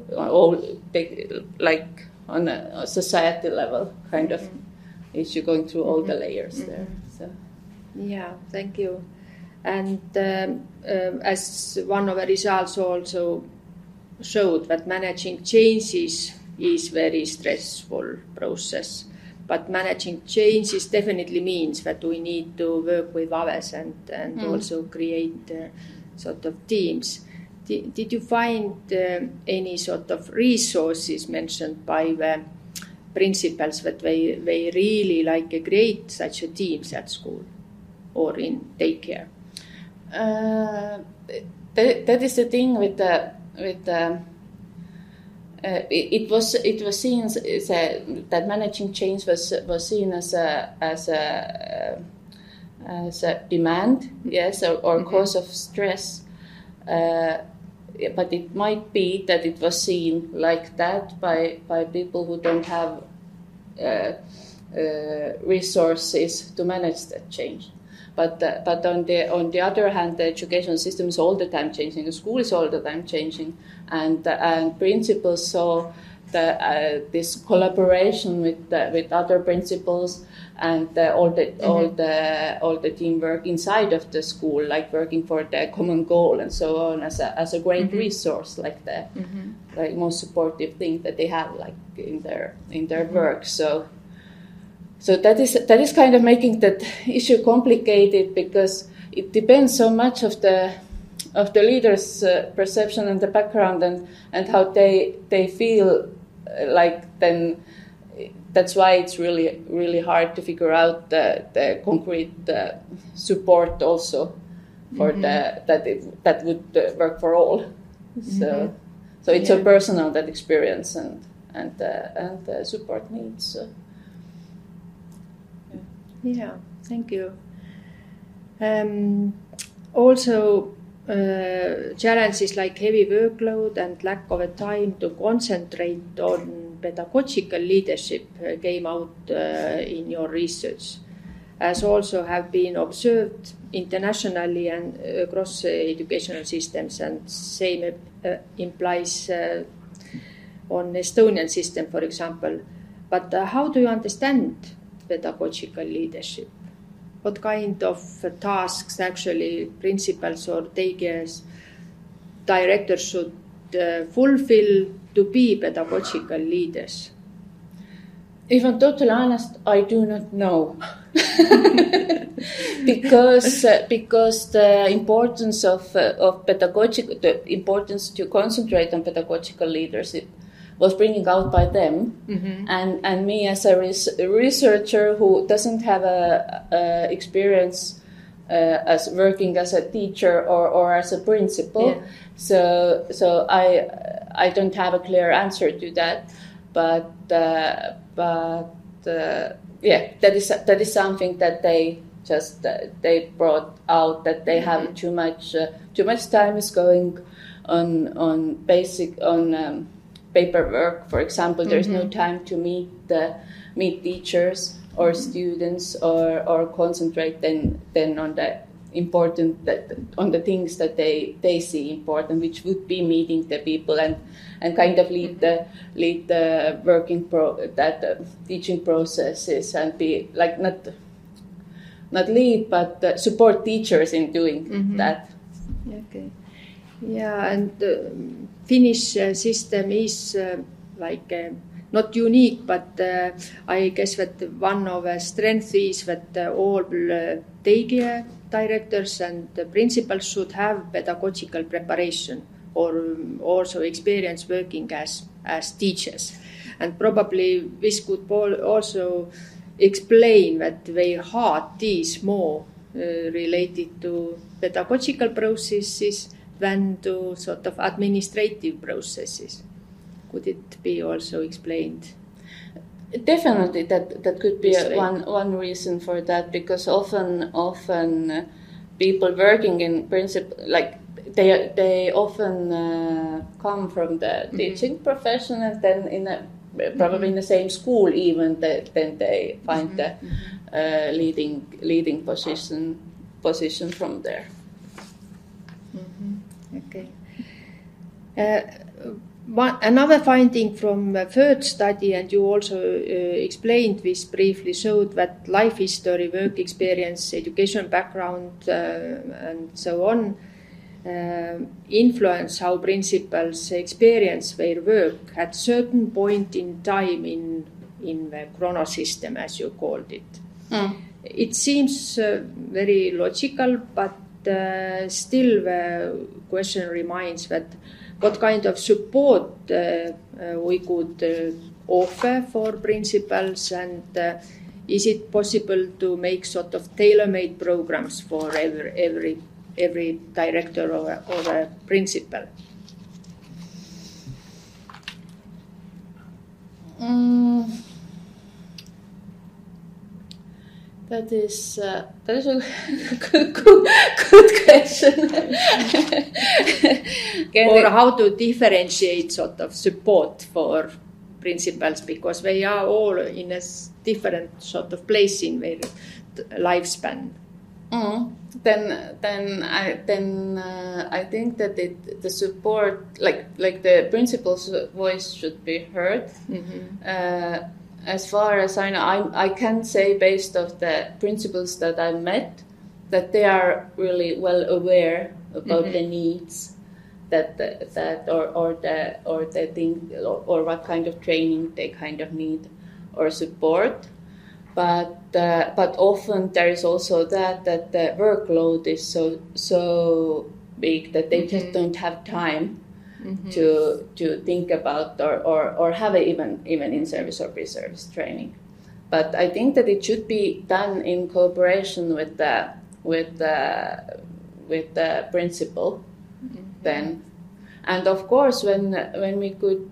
like on a society level kind of issue, going through all the layers there. So. Yeah, thank you. And as one of the results also showed, that managing changes is very stressful process. But managing changes definitely means that we need to work with others and also create sort of teams. Did you find any sort of resources mentioned by the principals that they really like to create such a teams at school or in daycare? That is the thing with the it was seen that managing change was seen as a demand, yes, or cause of stress. But it might be that it was seen like that by people who don't have resources to manage that change. But on the other hand, the education system is all the time changing. The school is all the time changing, and principals saw this collaboration with other principals and all the teamwork inside of the school, like working for the common goal and so on, as a great resource, like the like most supportive thing that they have, like in their work. So that is kind of making that issue complicated, because it depends so much of the leaders' perception and the background and how they feel like. Then that's why it's really, really hard to figure out the concrete support also for that would work for all. So it's a personal that experience and support needs. So. Yeah, thank you. Also, challenges like heavy workload and lack of a time to concentrate on pedagogical leadership came out in your research, as also have been observed internationally and across educational systems, and same implies on Estonian system, for example. But how do you understand pedagogical leadership? What kind of tasks actually principals or daycare directors should fulfill to be pedagogical leaders? If I'm totally honest, I do not know. because the importance of the importance to concentrate on pedagogical leadership was bringing out by them, and me as a researcher who doesn't have a experience as working as a teacher or as a principal, so I don't have a clear answer to that, but that is something that they just they brought out, that they have too much time is going on paperwork, for example. There's no time to meet teachers or students or concentrate then on the important on the things that they see important, which would be meeting the people and kind of lead the working teaching processes, and be like not lead but support teachers in doing that. Okay. Yeah, and Finnish system is not unique, but I guess that one of the strengths is that all daycare directors and principals should have pedagogical preparation or also experience working as teachers. And probably this could also explain that their heart is more related to pedagogical processes than to sort of administrative processes. Could it be also explained? Definitely, that could be one reason for that, because often people working in principle, like they often come from the teaching profession, and then probably in the same school even, then they find the leading position from there. Okay. Another finding from a third study, and you also explained this briefly, showed that life history, work experience, education background, and so on influence how principals experience their work at certain point in time in in the chrono system, as you called it. It seems very logical, but still the question remains that what kind of support we could offer for principals, and is it possible to make sort of tailor-made programs for every director or a principal? That is a good question. Or how to differentiate sort of support for principals, because they are all in a different sort of place in their lifespan. Then I think that the support, like the principal's voice, should be heard. As far as I know, I can say based off the principals that I met that they are really well aware about the needs that the thing or what kind of training they kind of need or support. But often there is also that the workload is so big that they just don't have time to think about or have even in-service or pre-service training. But I think that it should be done in cooperation with the principal then. And of course, when we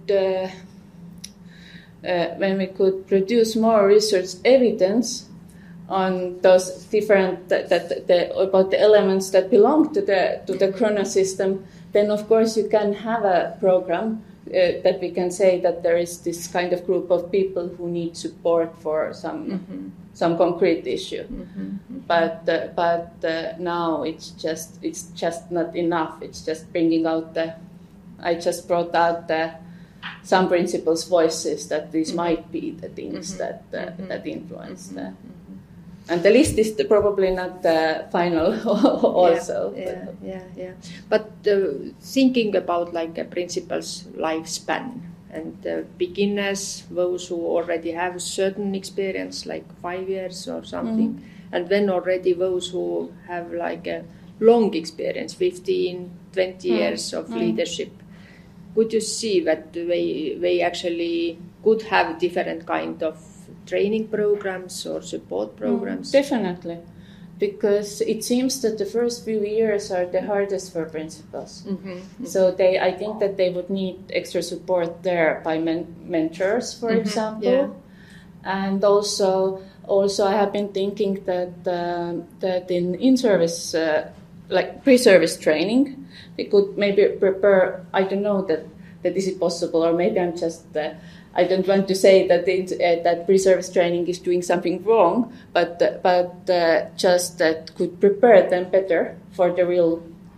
could produce more research evidence on those different about the elements that belong to the chrono system, then of course you can have a program that we can say that there is this kind of group of people who need support for some concrete issue. But now it's just not enough. It's just bringing out I just brought out some principals' voices that these might be the things that influence that. And the list is probably not the final also. Yeah. But thinking about like a principal's lifespan and beginners, those who already have a certain experience, like 5 years or something, and then already those who have like a long experience, 15, 20 years of leadership. Could you see that they actually could have different kind of training programs or support programs? Definitely, because it seems that the first few years are the hardest for principals. So I think that they would need extra support there by mentors, for example. And also I have been thinking that in service, like pre-service training, they could maybe prepare. I don't know that this is possible, or maybe I'm just. I don't want to say that that pre-service training is doing something wrong, but just that could prepare them better for the real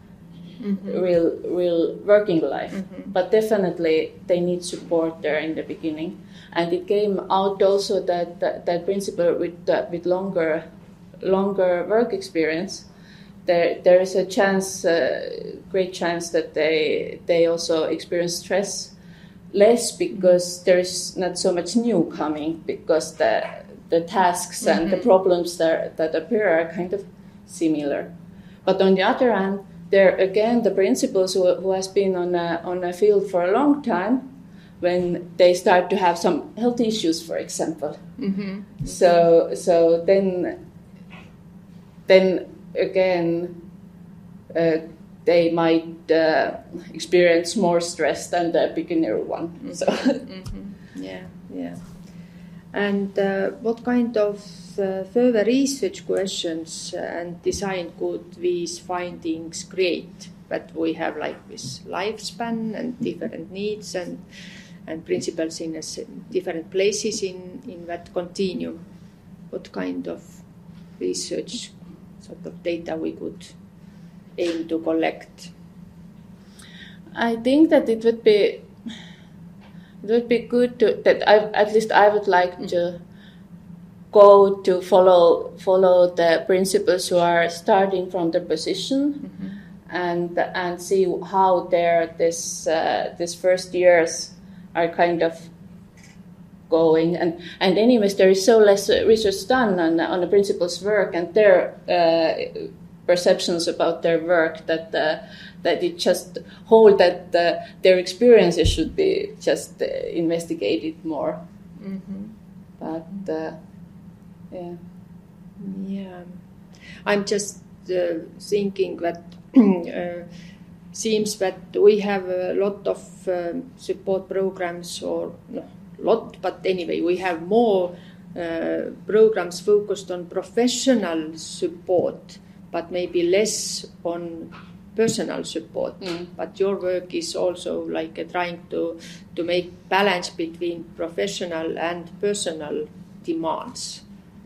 working life. But definitely they need support there in the beginning. And it came out also that principal with longer work experience, there is a great chance that they also experience stress less, because there is not so much new coming, because the tasks and the problems that appear are kind of similar. But on the other hand, there again the principals who has been on a field for a long time, when they start to have some health issues, for example. So then again they might experience more stress than the beginner one. So. Yeah. And what kind of further research questions and design could these findings create? That we have like this lifespan and different needs and principles in different places in that continuum. What kind of research sort of data we could aim to collect? I think that it would be good I would like to go to follow the principals who are starting from the position and see how this first years are kind of going. And anyways, there is so less research done on the principals' work and their perceptions about their work that it just hold that their experiences should be just investigated more. Mm-hmm. But yeah, I'm just thinking that seems that we have a lot of support programs, or not lot, but anyway, we have more programs focused on professional support, but maybe less on personal support. But your work is also like trying to make balance between professional and personal demands.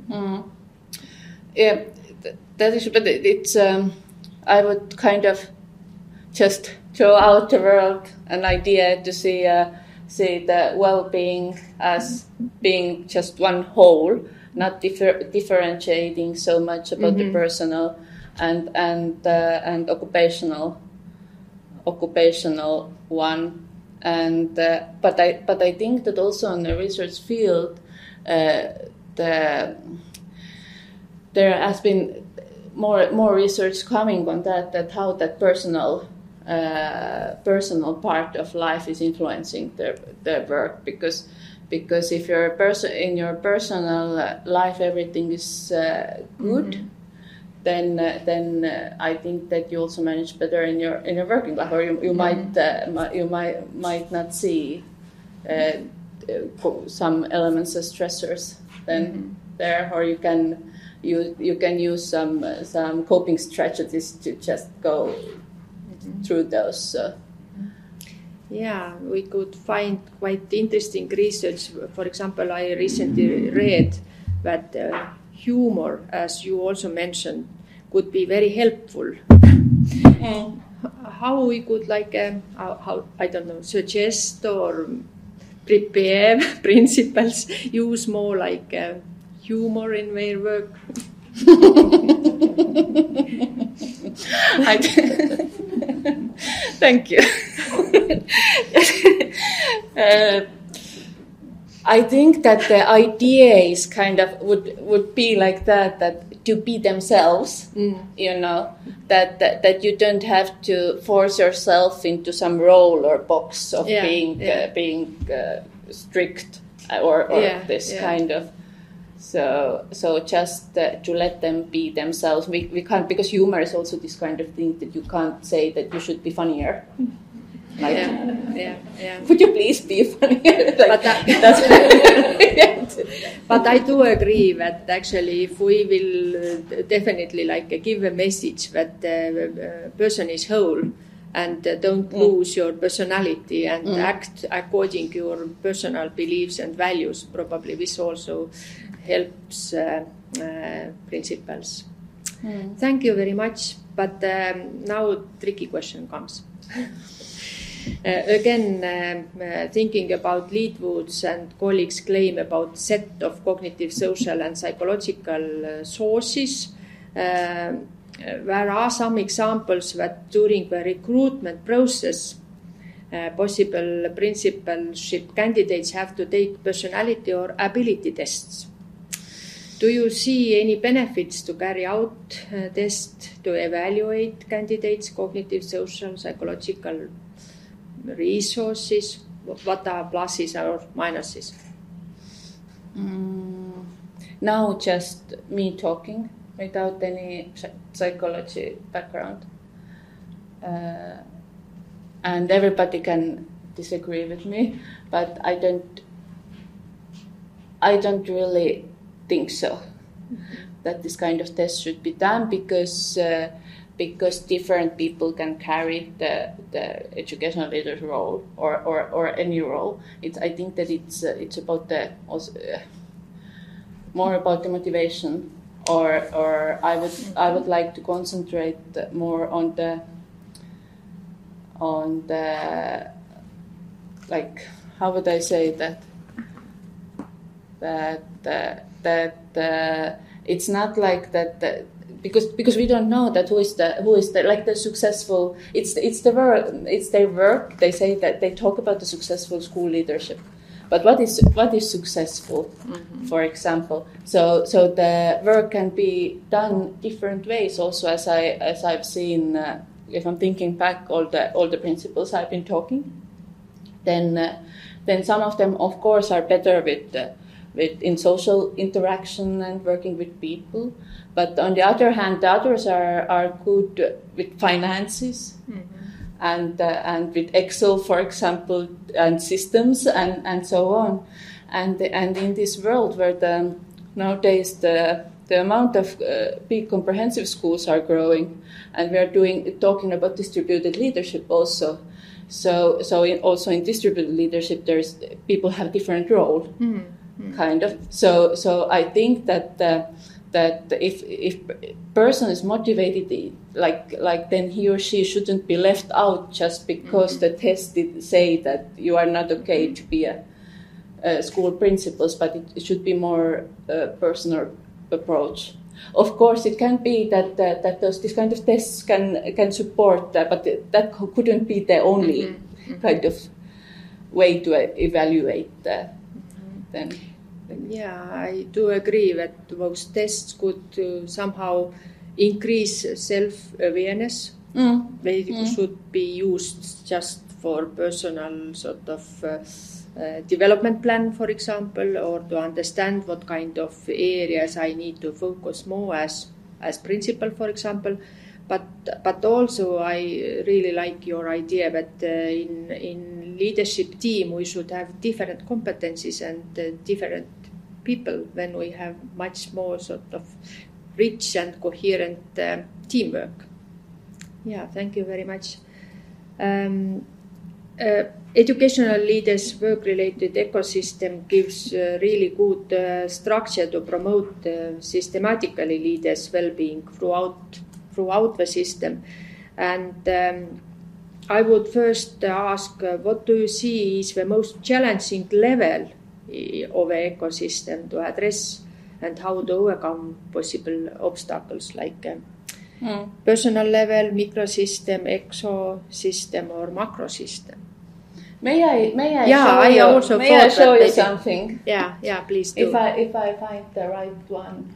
Yeah, that is, but it's I would kind of just throw out the world an idea to see the well-being as being just one whole, not differentiating so much about the personal and occupational one. And but I think that also in the research field, there has been more research coming on that how that personal part of life is influencing their work, because if you're a person in your personal life everything is good, then I think that you also manage better in your working life, or you might not see some elements as stressors then there, or you can use some coping strategies to just go through those. Yeah, we could find quite interesting research. For example, I recently read that humor, as you also mentioned, could be very helpful. How we could how I don't know, suggest or prepare principals use more like humor in their work. Thank you. I think that the idea is kind of would be like that to be themselves, that you don't have to force yourself into some role or box of being strict or this kind of. So just to let them be themselves. We can't, because humor is also this kind of thing that you can't say that you should be funnier. Like, would you please be funnier? Like, but I do agree that actually if we will definitely give a message that the person is whole and don't lose your personality and act according to your personal beliefs and values, probably this also helps principals. Thank you very much. But now tricky question comes. Again, thinking about Leadwood's and colleagues' claim about set of cognitive, social and psychological sources, there are some examples that during the recruitment process, possible principalship candidates have to take personality or ability tests. Do you see any benefits to carry out tests to evaluate candidates' cognitive, social, psychological resources? What are pluses or minuses? Now just me talking without any psychology background. And everybody can disagree with me, but I don't really think so that this kind of test should be done, because different people can carry the educational leader's role or any role. I think that it's about more about the motivation, or I would like to concentrate more on the like, how would I say that it's not like that because we don't know that who is the like the successful. It's their work. They say that they talk about the successful school leadership, but what is successful, for example. So the work can be done different ways. Also, as I've seen, if I'm thinking back all the principles I've been talking, then some of them, of course, are better with in social interaction and working with people. But on the other hand, the others are good with finances. And with Excel, for example, and systems and so on, and in this world where nowadays the amount of big comprehensive schools are growing, and we are talking about distributed leadership also. So also in distributed leadership, people have different role, kind of. So I think that if person is motivated, like then he or she shouldn't be left out just because the test did say that you are not okay to be a school principals, but it should be more personal approach. Of course, it can be that this kind of tests can support that, but that couldn't be the only kind of way to evaluate then. Yeah, I do agree that those tests could somehow increase self-awareness. They should be used just for personal sort of development plan, for example, or to understand what kind of areas I need to focus more as principal, for example. But also I really like your idea that in leadership team we should have different competencies and different people when we have much more sort of rich and coherent teamwork. Yeah, thank you very much. Educational leaders' work-related ecosystem gives really good structure to promote systematically leaders' well-being throughout the system. And I would first ask, what do you see is the most challenging level of the ecosystem to address, and how to overcome possible obstacles like personal level, microsystem, exosystem, or macrosystem? May I I show you something? Yeah, please do. If I find the right one.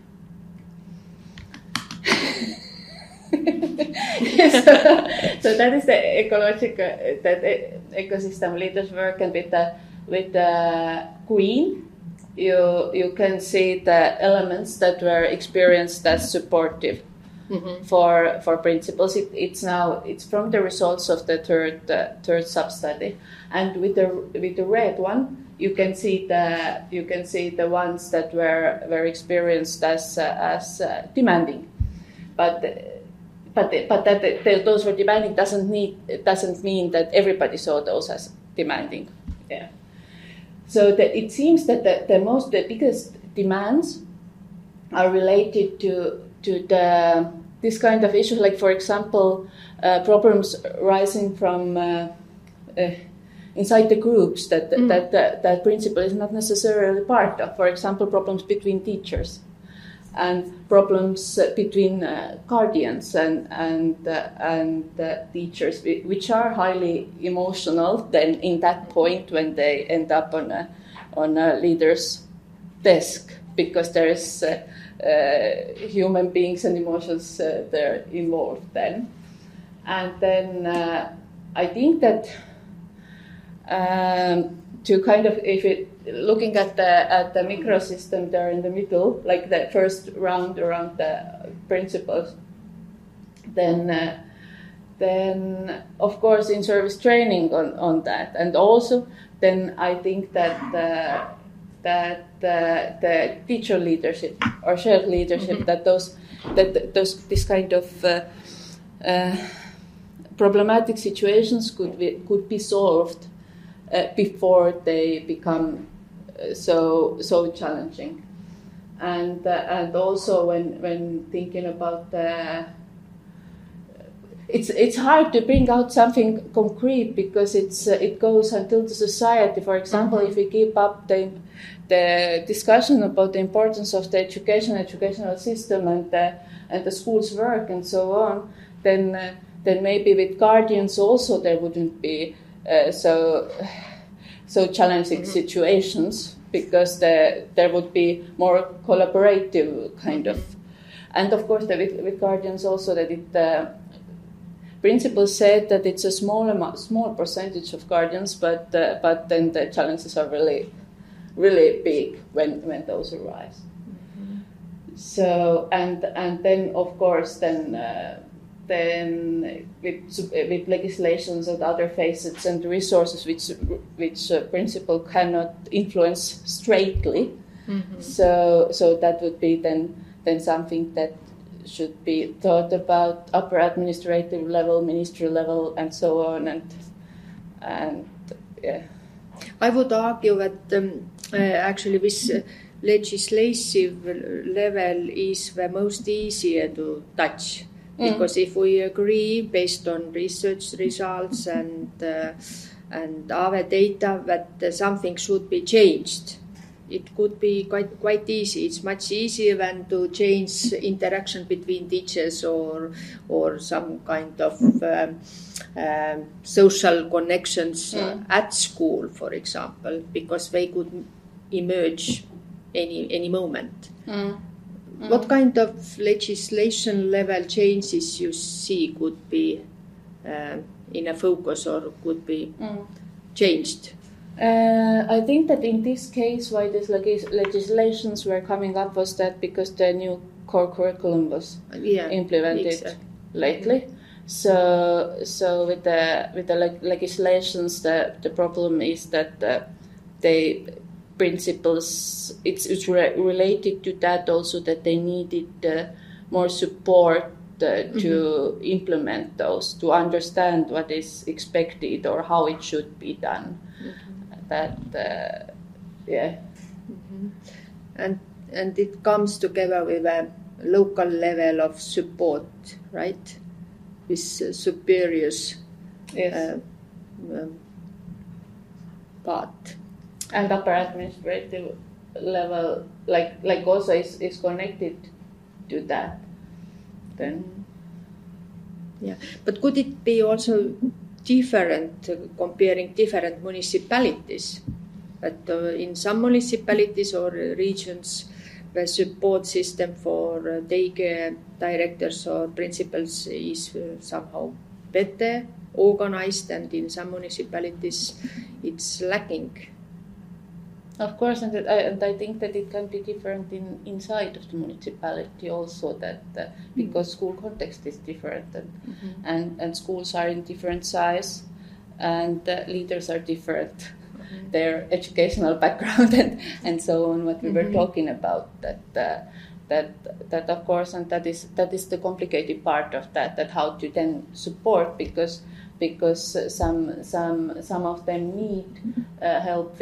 So that is the ecosystem leaders work, and with the queen, you can see the elements that were experienced as supportive for principals. It's from the results of the third sub-study, and with the red one, you can see the ones that were experienced as demanding, but that those were demanding doesn't mean that everybody saw those as demanding. Yeah. So it seems that the biggest demands are related to this kind of issues, like, for example, problems rising from inside the groups that principal is not necessarily part of. For example, problems between teachers, and problems between guardians and teachers, which are highly emotional then in that point when they end up on a leader's desk, because there is human beings and emotions they're involved then. And then I think that to kind of, looking at the microsystem there in the middle, like the first round around the principles, then of course in service training on that, and also then I think that the teacher leadership or shared leadership, that this kind of problematic situations could be solved before they become so challenging, and also when thinking about it's hard to bring out something concrete, because it goes until the society. For example, if we keep up the discussion about the importance of the educational system and the school's work and so on, then maybe with guardians also there wouldn't be so so challenging situations, because there would be more collaborative kind of. And of course, with guardians also, that principal said that it's a small percentage of guardians, but then the challenges are really, really big when those arise. So and then of course then with legislations and other facets and resources which principal cannot influence straightly. So that would be then something that should be thought about upper administrative level, ministry level, and so on, and yeah. I would argue that actually this legislative level is the most easier to touch, because if we agree based on research results and our data that something should be changed, it could be quite easy. It's much easier than to change interaction between teachers or some kind of social connections at school, for example, because they could emerge any moment. What kind of legislation level changes you see could be in a focus or could be changed? I think that in this case, why these legislations were coming up was that because the new core curriculum was implemented lately. So with the legislations, the problem is that the principals, it's related to that also, that they needed more support to implement those, to understand what is expected or how it should be done. And it comes together with a local level of support, right? With superiors part. And upper administrative level, like also is connected to that. Then, yeah, but could it be also different comparing different municipalities? But in some municipalities or regions, the support system for daycare directors or principals is somehow better organized, and in some municipalities it's lacking. Of course, and I think that it can be different inside of the municipality also, that because school context is different, and schools are in different size, and leaders are different, their educational background and so on. What we were talking about, that of course, and that is the complicated part of that how to then support, because some of them need help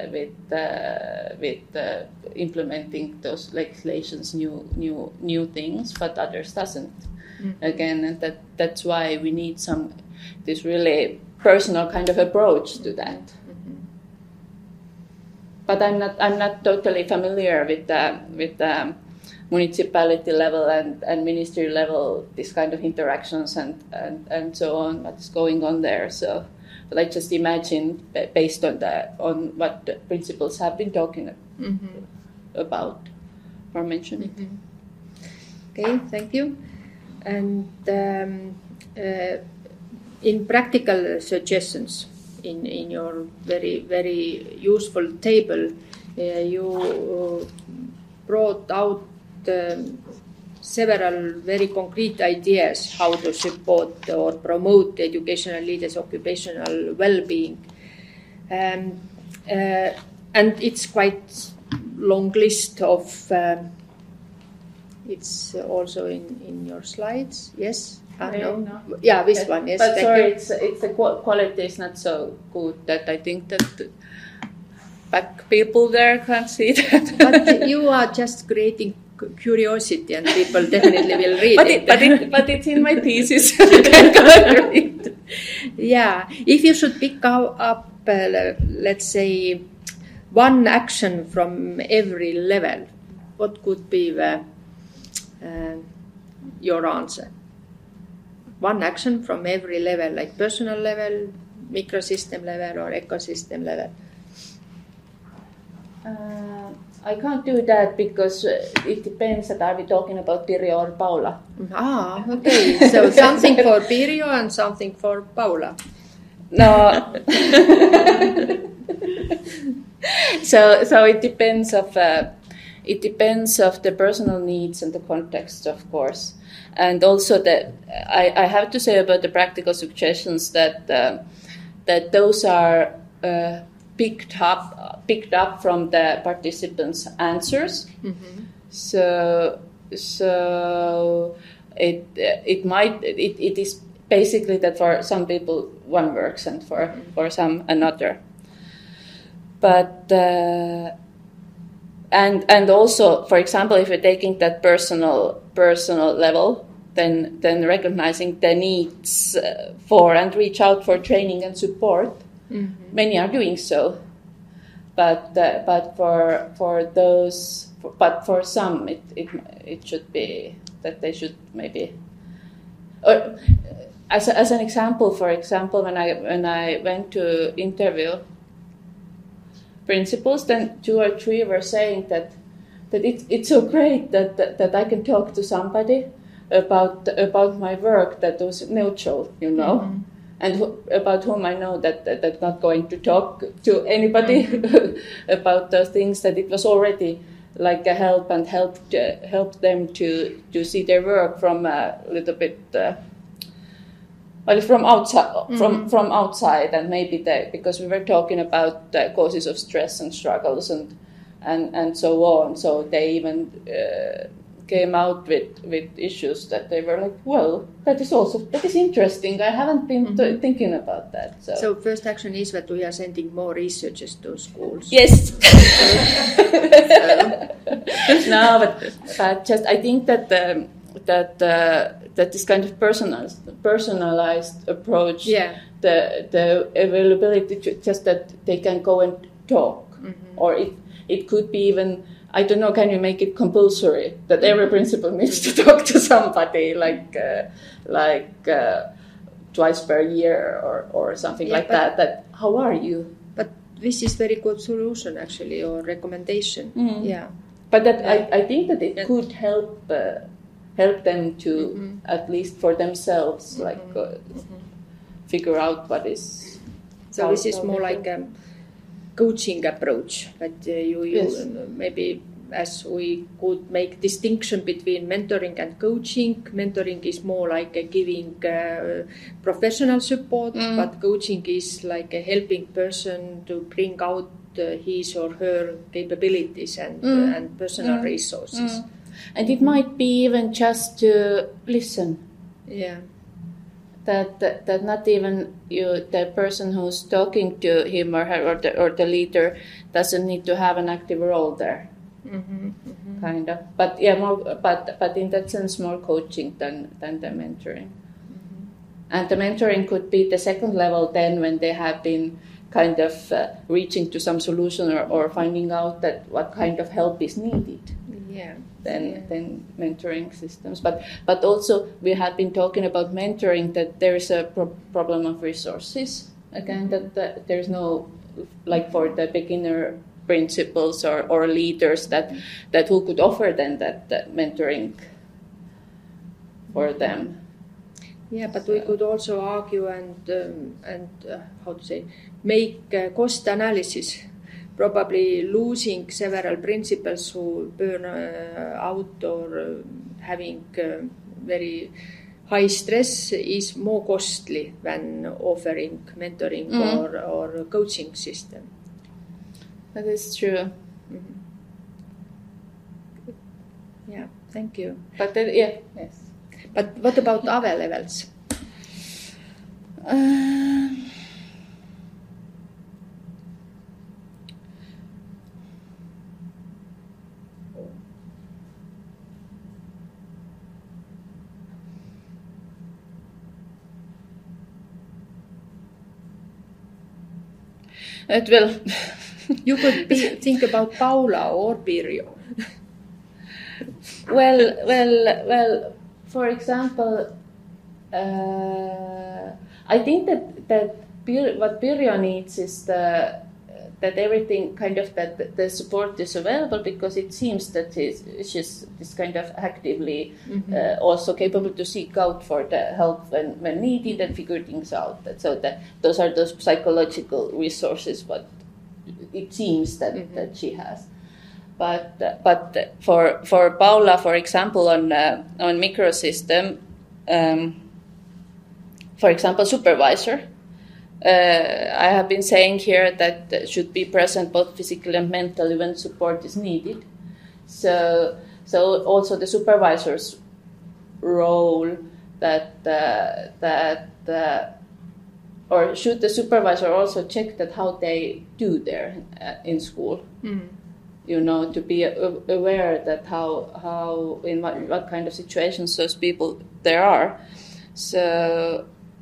with implementing those legislations, new things, but others doesn't. Again, and that's why we need this really personal kind of approach to that. But I'm not totally familiar with the municipality level and ministry level, this kind of interactions and so on, what's going on there. So, but I just imagine based on what the principals have been talking about or mentioning. Okay, thank you. And in practical suggestions in your very, very useful table, you brought out several very concrete ideas how to support or promote educational leaders' occupational well-being. And it's quite long list of, it's also in your slides, yes? No. Yeah, this one, yes. But sorry, it's the quality is not so good that I think that back people there can't see that. But you are just creating curiosity, and people definitely will read it. But it's in my thesis. You can go and read. Yeah, if you should pick up, let's say, one action from every level, what could be your answer? One action from every level, like personal level, microsystem level or ecosystem level? I can't do that because it depends that are we talking about Pirjo or Paula. Okay. So something for Pirjo and something for Paula. No. So it depends of the personal needs and the context, of course, and also that I have to say about the practical suggestions that those are picked up from the participants' answers. Mm-hmm. So it is basically that for some people one works and for some another. But and also, for example, if you're taking that personal level, then recognizing the needs for and reach out for training and support. Mm-hmm. Many are doing so, but for some it should be that they should maybe. Or as an example, for example, when I went to interview principals, then 2 or 3 were saying that it's so great that I can talk to somebody about my work that was neutral, mm-hmm. And about whom I know that not going to talk to anybody mm-hmm. about those things, that it was already like a help and helped them to see their work from a little bit from outside mm-hmm. from outside, and maybe because we were talking about the causes of stress and struggles and so on, so they even came out with issues that they were like, well, that is interesting. I haven't been mm-hmm. Thinking about that. So first action is that we are sending more researchers to schools. Yes. No, but just I think that this kind of personalized approach, yeah. the availability, just that they can go and talk, mm-hmm. or it could be even. I don't know, can you make it compulsory that every principal needs to talk to somebody like twice per year or something like that? That how are you? But this is very good solution actually, or recommendation. Mm-hmm. Yeah. But that I think that it could help them to mm-hmm. at least for themselves mm-hmm. Figure out what is. So this is more like coaching approach, but you yes. Maybe as we could make distinction between mentoring and coaching. Mentoring is more like giving professional support, but coaching is like a helping person to bring out his or her capabilities and personal resources. And it might be even just to listen. Yeah. That not even the person who's talking to him or her or the leader doesn't need to have an active role there, mm-hmm, mm-hmm. kind of. But yeah, but in that sense, more coaching than the mentoring. Mm-hmm. And the mentoring could be the second level then when they have been kind of reaching to some solution or finding out that what kind of help is needed. Yeah. Than mentoring systems, but also we have been talking about mentoring, that there is a problem of resources again, that there's no, like for the beginner principals or leaders that who could offer then that mentoring for them. Yeah, but we could also argue and how to say, make cost analysis. Probably losing several principals who burn out or having very high stress is more costly than offering mentoring or coaching system. That is true. Mm-hmm. Yeah, thank you. But yes. But what about other levels? It will. You could think about Paula or Pirjo. Well. For example, I think that what Pirjo needs is that everything kind of that the support is available, because it seems that she's this kind of actively also capable to seek out for the help when needed and figure things out. So that those are those psychological resources what it seems that she has. But for Paula, for example, on microsystem, for example, supervisor. I have been saying here that should be present both physically and mentally when support is needed. So also the supervisor's role or should the supervisor also check that how they do there in school? You know, to be aware that how in what kind of situations those people there are. So.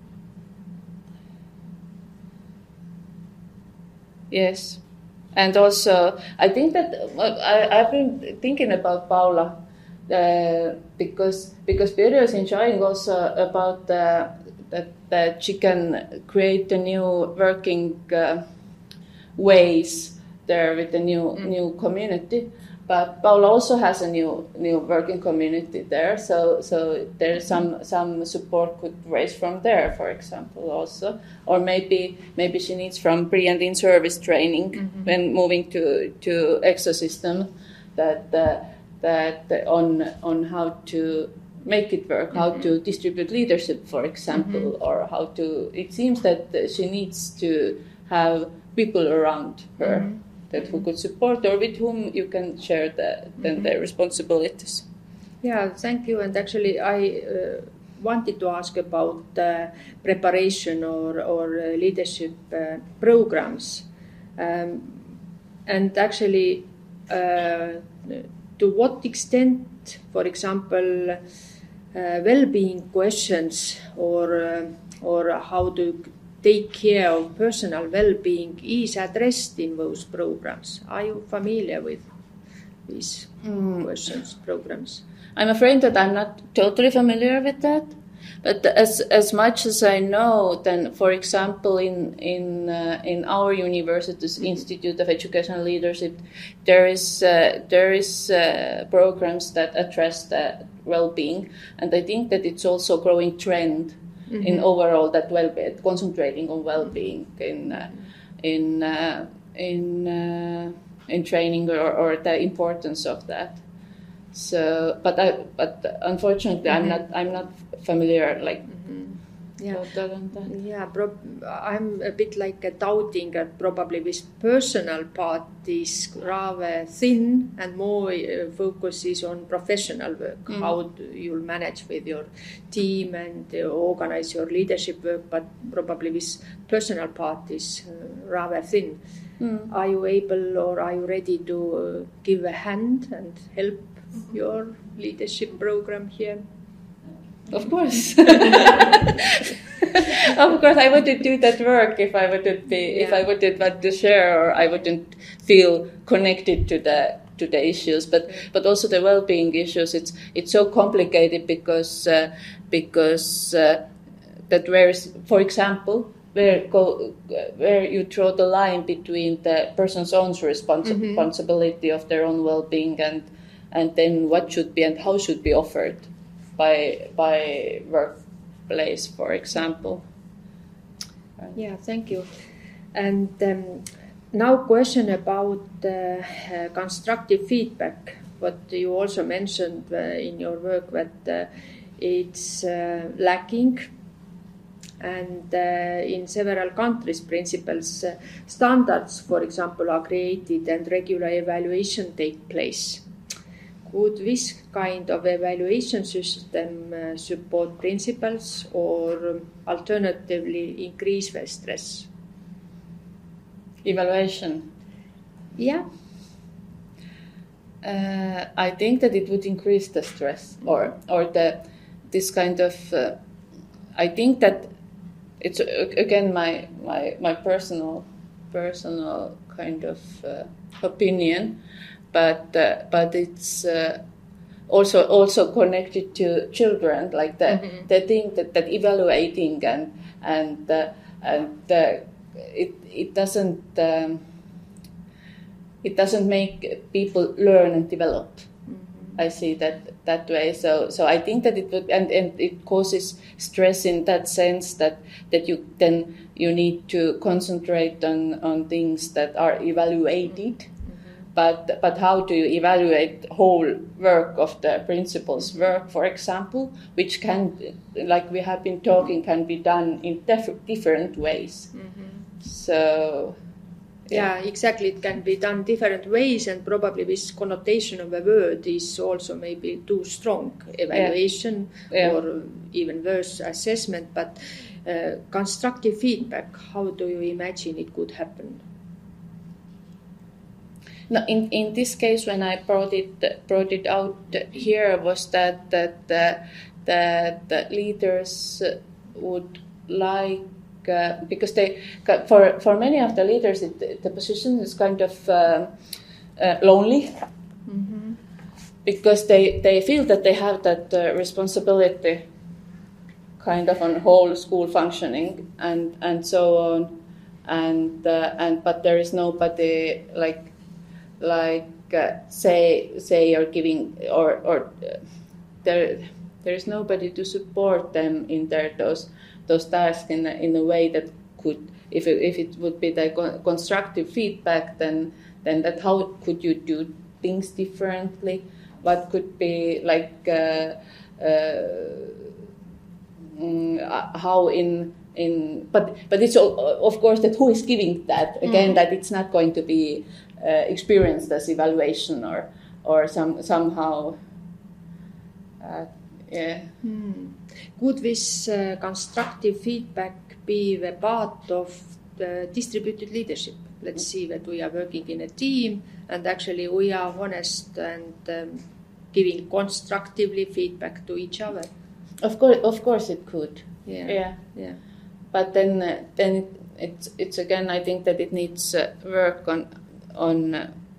Yes, and also I think that I've been thinking about Paula because Pirjo is enjoying also about that she can create the new working ways there with the new community. But Paula also has a new working community there, so there's some support could raise from there, for example, also, or maybe she needs from pre and in service training when moving to ecosystem that on how to make it work, how to distribute leadership, for example, or how to. It seems that she needs to have people around her. That who could support or with whom you can share their responsibilities. Yeah, thank you. And actually, I wanted to ask about preparation or leadership programs, and actually, to what extent, for example, well-being questions or how to take care of personal well-being is addressed in those programs. Are you familiar with these questions, programs? I'm afraid that I'm not totally familiar with that, but as much as I know, then, for example, in our university's Institute of Educational Leadership, there is programs that address the well-being, and I think that it's also a growing trend. In overall, that well-being, concentrating on well-being in training or the importance of that. So, but unfortunately, I'm not familiar I'm a bit like doubting that probably this personal part is rather thin and more focuses on professional work. How do you manage with your team and organize your leadership work, but probably this personal part is rather thin. Are you able or are you ready to give a hand and help your leadership program here? Of course. Of course, I wouldn't do that work if I wouldn't want to share, or I wouldn't feel connected to the issues. But also the well-being issues. It's so complicated because that where is, for example, where you draw the line between the person's own responsibility of their own well-being and then what should be and how should be offered by workplace, for example. Yeah, thank you. And now question about constructive feedback. What you also mentioned in your work that it's lacking, and in several countries principles standards, for example, are created and regular evaluation take place. Could this kind of evaluation system support principles or alternatively increase the stress? Evaluation? Yeah. I think that it would increase the stress or this kind of. I think that it's again my personal kind of opinion. But it's also connected to children, like the thing that evaluating and and it doesn't make people learn and develop. I see that way. So I think that it would, and it causes stress in that sense that you need to concentrate on things that are evaluated. But how do you evaluate whole work of the principal's work, for example, which can, like we have been talking, can be done in different ways. So. Yeah, exactly. It can be done different ways, and probably this connotation of a word is also maybe too strong. Evaluation or even worse, assessment. But constructive feedback, how do you imagine it could happen? No, in this case, when I brought it out here, was that the leaders would like. Because for many of the leaders, the position is kind of lonely, because they feel that they have that responsibility, kind of on whole school functioning and so on, and but there is nobody say or giving or there is nobody to support them in those tasks in a way that could, if it would be the constructive feedback, then that how could you do things differently? What could be how but it's of course that who is giving that again, that it's not going to be experienced as evaluation or somehow. Could this constructive feedback be the part of the distributed leadership? Let's see that we are working in a team and actually we are honest and giving constructively feedback to each other. Of course it could. Yeah. But then it's again, I think that it needs work on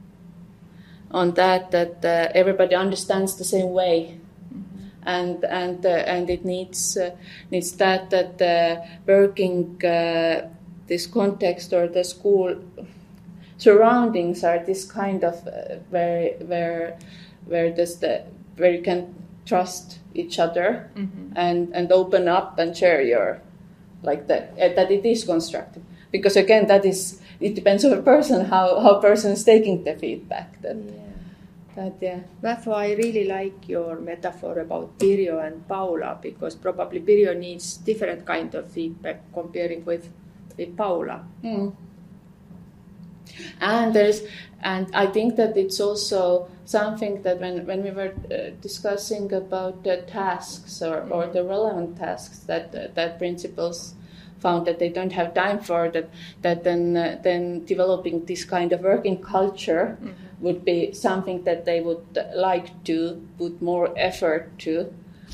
that everybody understands the same way. And it needs that working this context or the school surroundings are this kind of where you can trust each other and open up and share your that it is constructive, because again it depends on the person how person is taking the feedback That's why I really like your metaphor about Pirjo and Paula, because probably Pirjo needs different kind of feedback comparing with Paula. And I think that it's also something that when we were discussing about the tasks or the relevant tasks that principals found that they don't have time for, that then developing this kind of working culture would be something that they would like to put more effort to,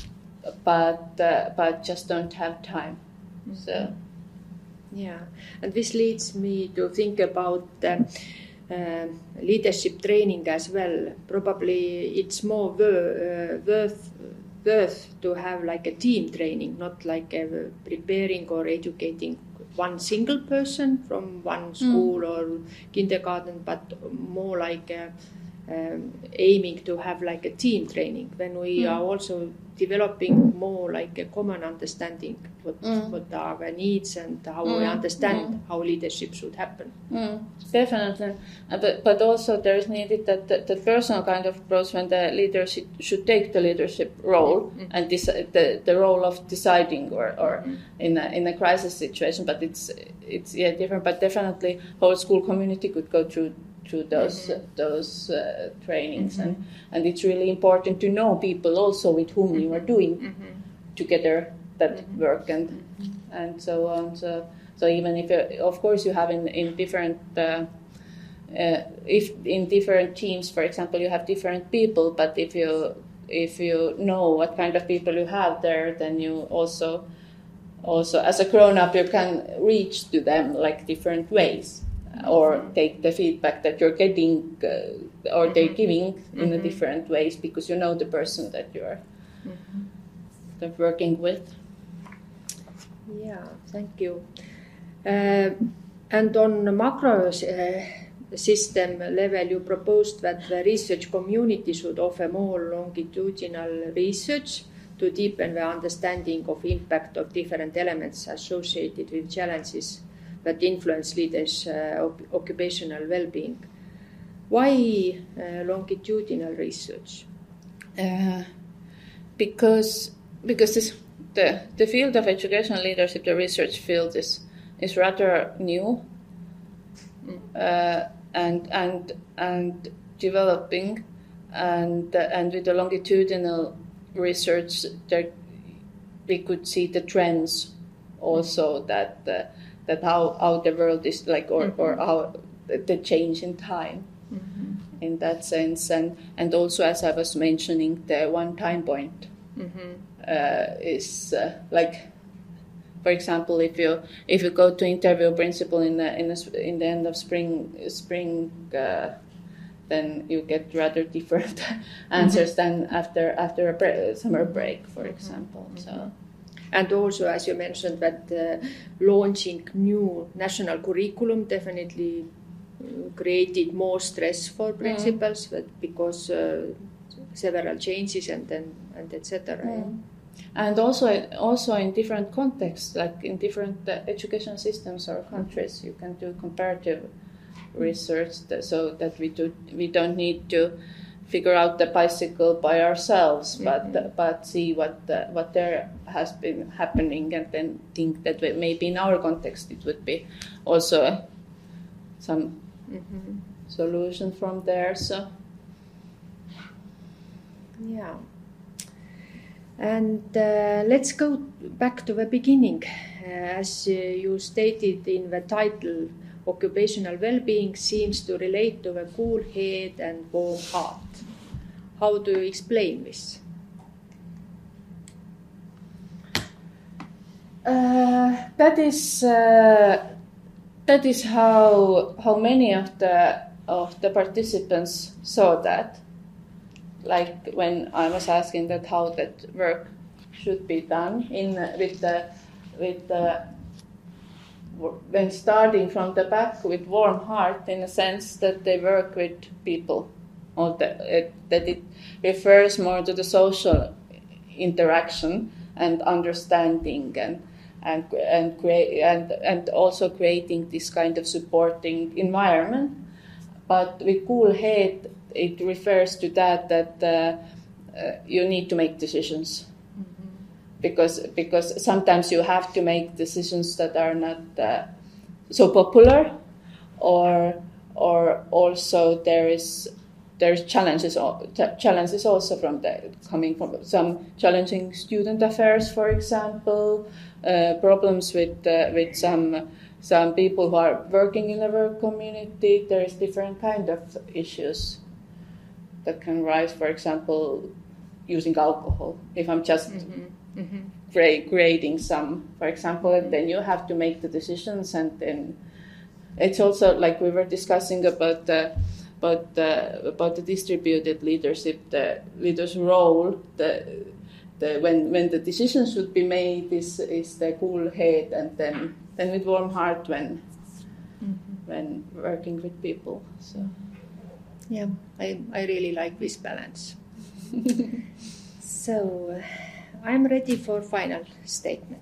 but just don't have time. So. Yeah, and this leads me to think about leadership training as well. Probably it's more worth to have like a team training, not like preparing or educating one single person from one school or kindergarten, but more like aiming to have like a team training when we are also developing more like a common understanding what are the needs and how we understand how leadership should happen. Definitely, but also there is needed that personal kind of approach when the leader should take the leadership role and the role of deciding or in a crisis situation. But it's different. But definitely, whole school community could go through those trainings, and it's really important to know people also with whom you are doing together that work and so on. So even if of course you have in different if in different teams, for example, you have different people, but if you know what kind of people you have there, then you also as a grown-up you can reach to them like different ways. Or take the feedback that you're getting or they're giving in a different ways, because you know the person that you're working with. Yeah, thank you. And on macro system level, you proposed that the research community should offer more longitudinal research to deepen the understanding of impact of different elements associated with challenges that influence leaders' occupational well-being. Why longitudinal research? Because the field of educational leadership, the research field, is rather new and developing, and with the longitudinal research, there we could see the trends also that how the world is like, or how the change in time. In that sense, and also, as I was mentioning, the one time point is like, for example, if you go to interview principal in the end of spring, then you get rather different answers than after a summer break, for example. So. And also, as you mentioned, that launching new national curriculum definitely created more stress for principals, because several changes and etc. And also in different contexts, like in different education systems or countries, you can do comparative research, so that we don't need to figure out the bicycle by ourselves, but see what there has been happening, and then think that maybe in our context it would be also some solution from there. So yeah, and let's go back to the beginning. As you stated in the title, occupational well-being seems to relate to the cool head and warm heart. How do you explain this? That is how many of the participants saw that. Like when I was asking that how that work should be done when starting from the back with warm heart, in a sense that they work with people, or that it refers more to the social interaction and understanding and also creating this kind of supporting environment. But with cool head, it refers to that you need to make decisions. Because sometimes you have to make decisions that are not so popular, or also there's challenges also coming from some challenging student affairs, for example, problems with some people who are working in the work community. There is different kind of issues that can rise. For example, using alcohol. If I'm just grading some, for example, and then you have to make the decisions, and then it's also like we were discussing about the distributed leadership, the leader's role. When the decisions should be made is the cool head, and then with warm heart when working with people. So yeah, I really like this balance. So I'm ready for final statement.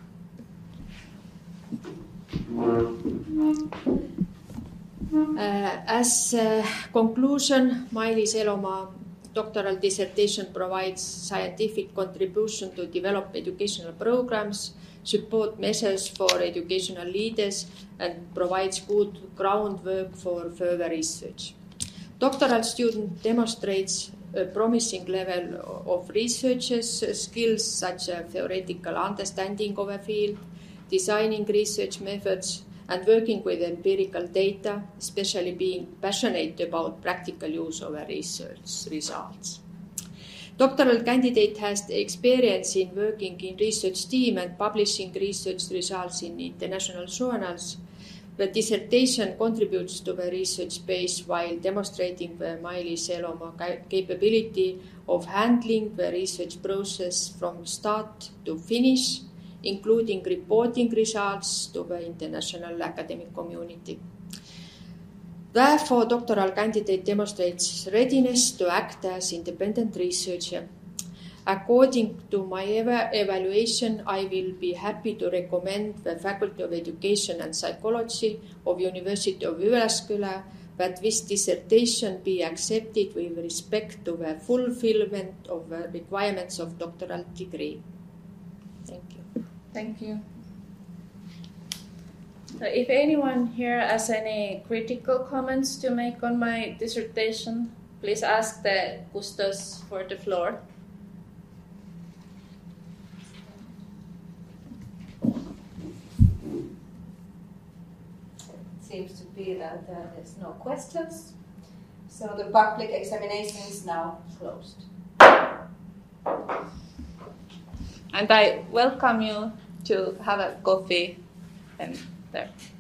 As a conclusion, Mailis Elomaa doctoral dissertation provides scientific contribution to develop educational programs, support measures for educational leaders, and provides good groundwork for further research. Doctoral student demonstrates a promising level of researchers' skills, such as theoretical understanding of a field, designing research methods, and working with empirical data, especially being passionate about practical use of research results. Doctoral candidate has the experience in working in research team and publishing research results in international journals. The dissertation contributes to the research space while demonstrating the Mailis Elomaa capability of handling the research process from start to finish including reporting results to the international academic community. Therefore, doctoral candidate demonstrates readiness to act as independent researcher. According to my evaluation, I will be happy to recommend the Faculty of Education and Psychology of University of Jyväskylä that this dissertation be accepted with respect to the fulfillment of the requirements of doctoral degree. Thank you. Thank you. If anyone here has any critical comments to make on my dissertation, please ask the custos for the floor. Seems to be that there's no questions. So the public examination is now closed. And I welcome you to have a coffee and there.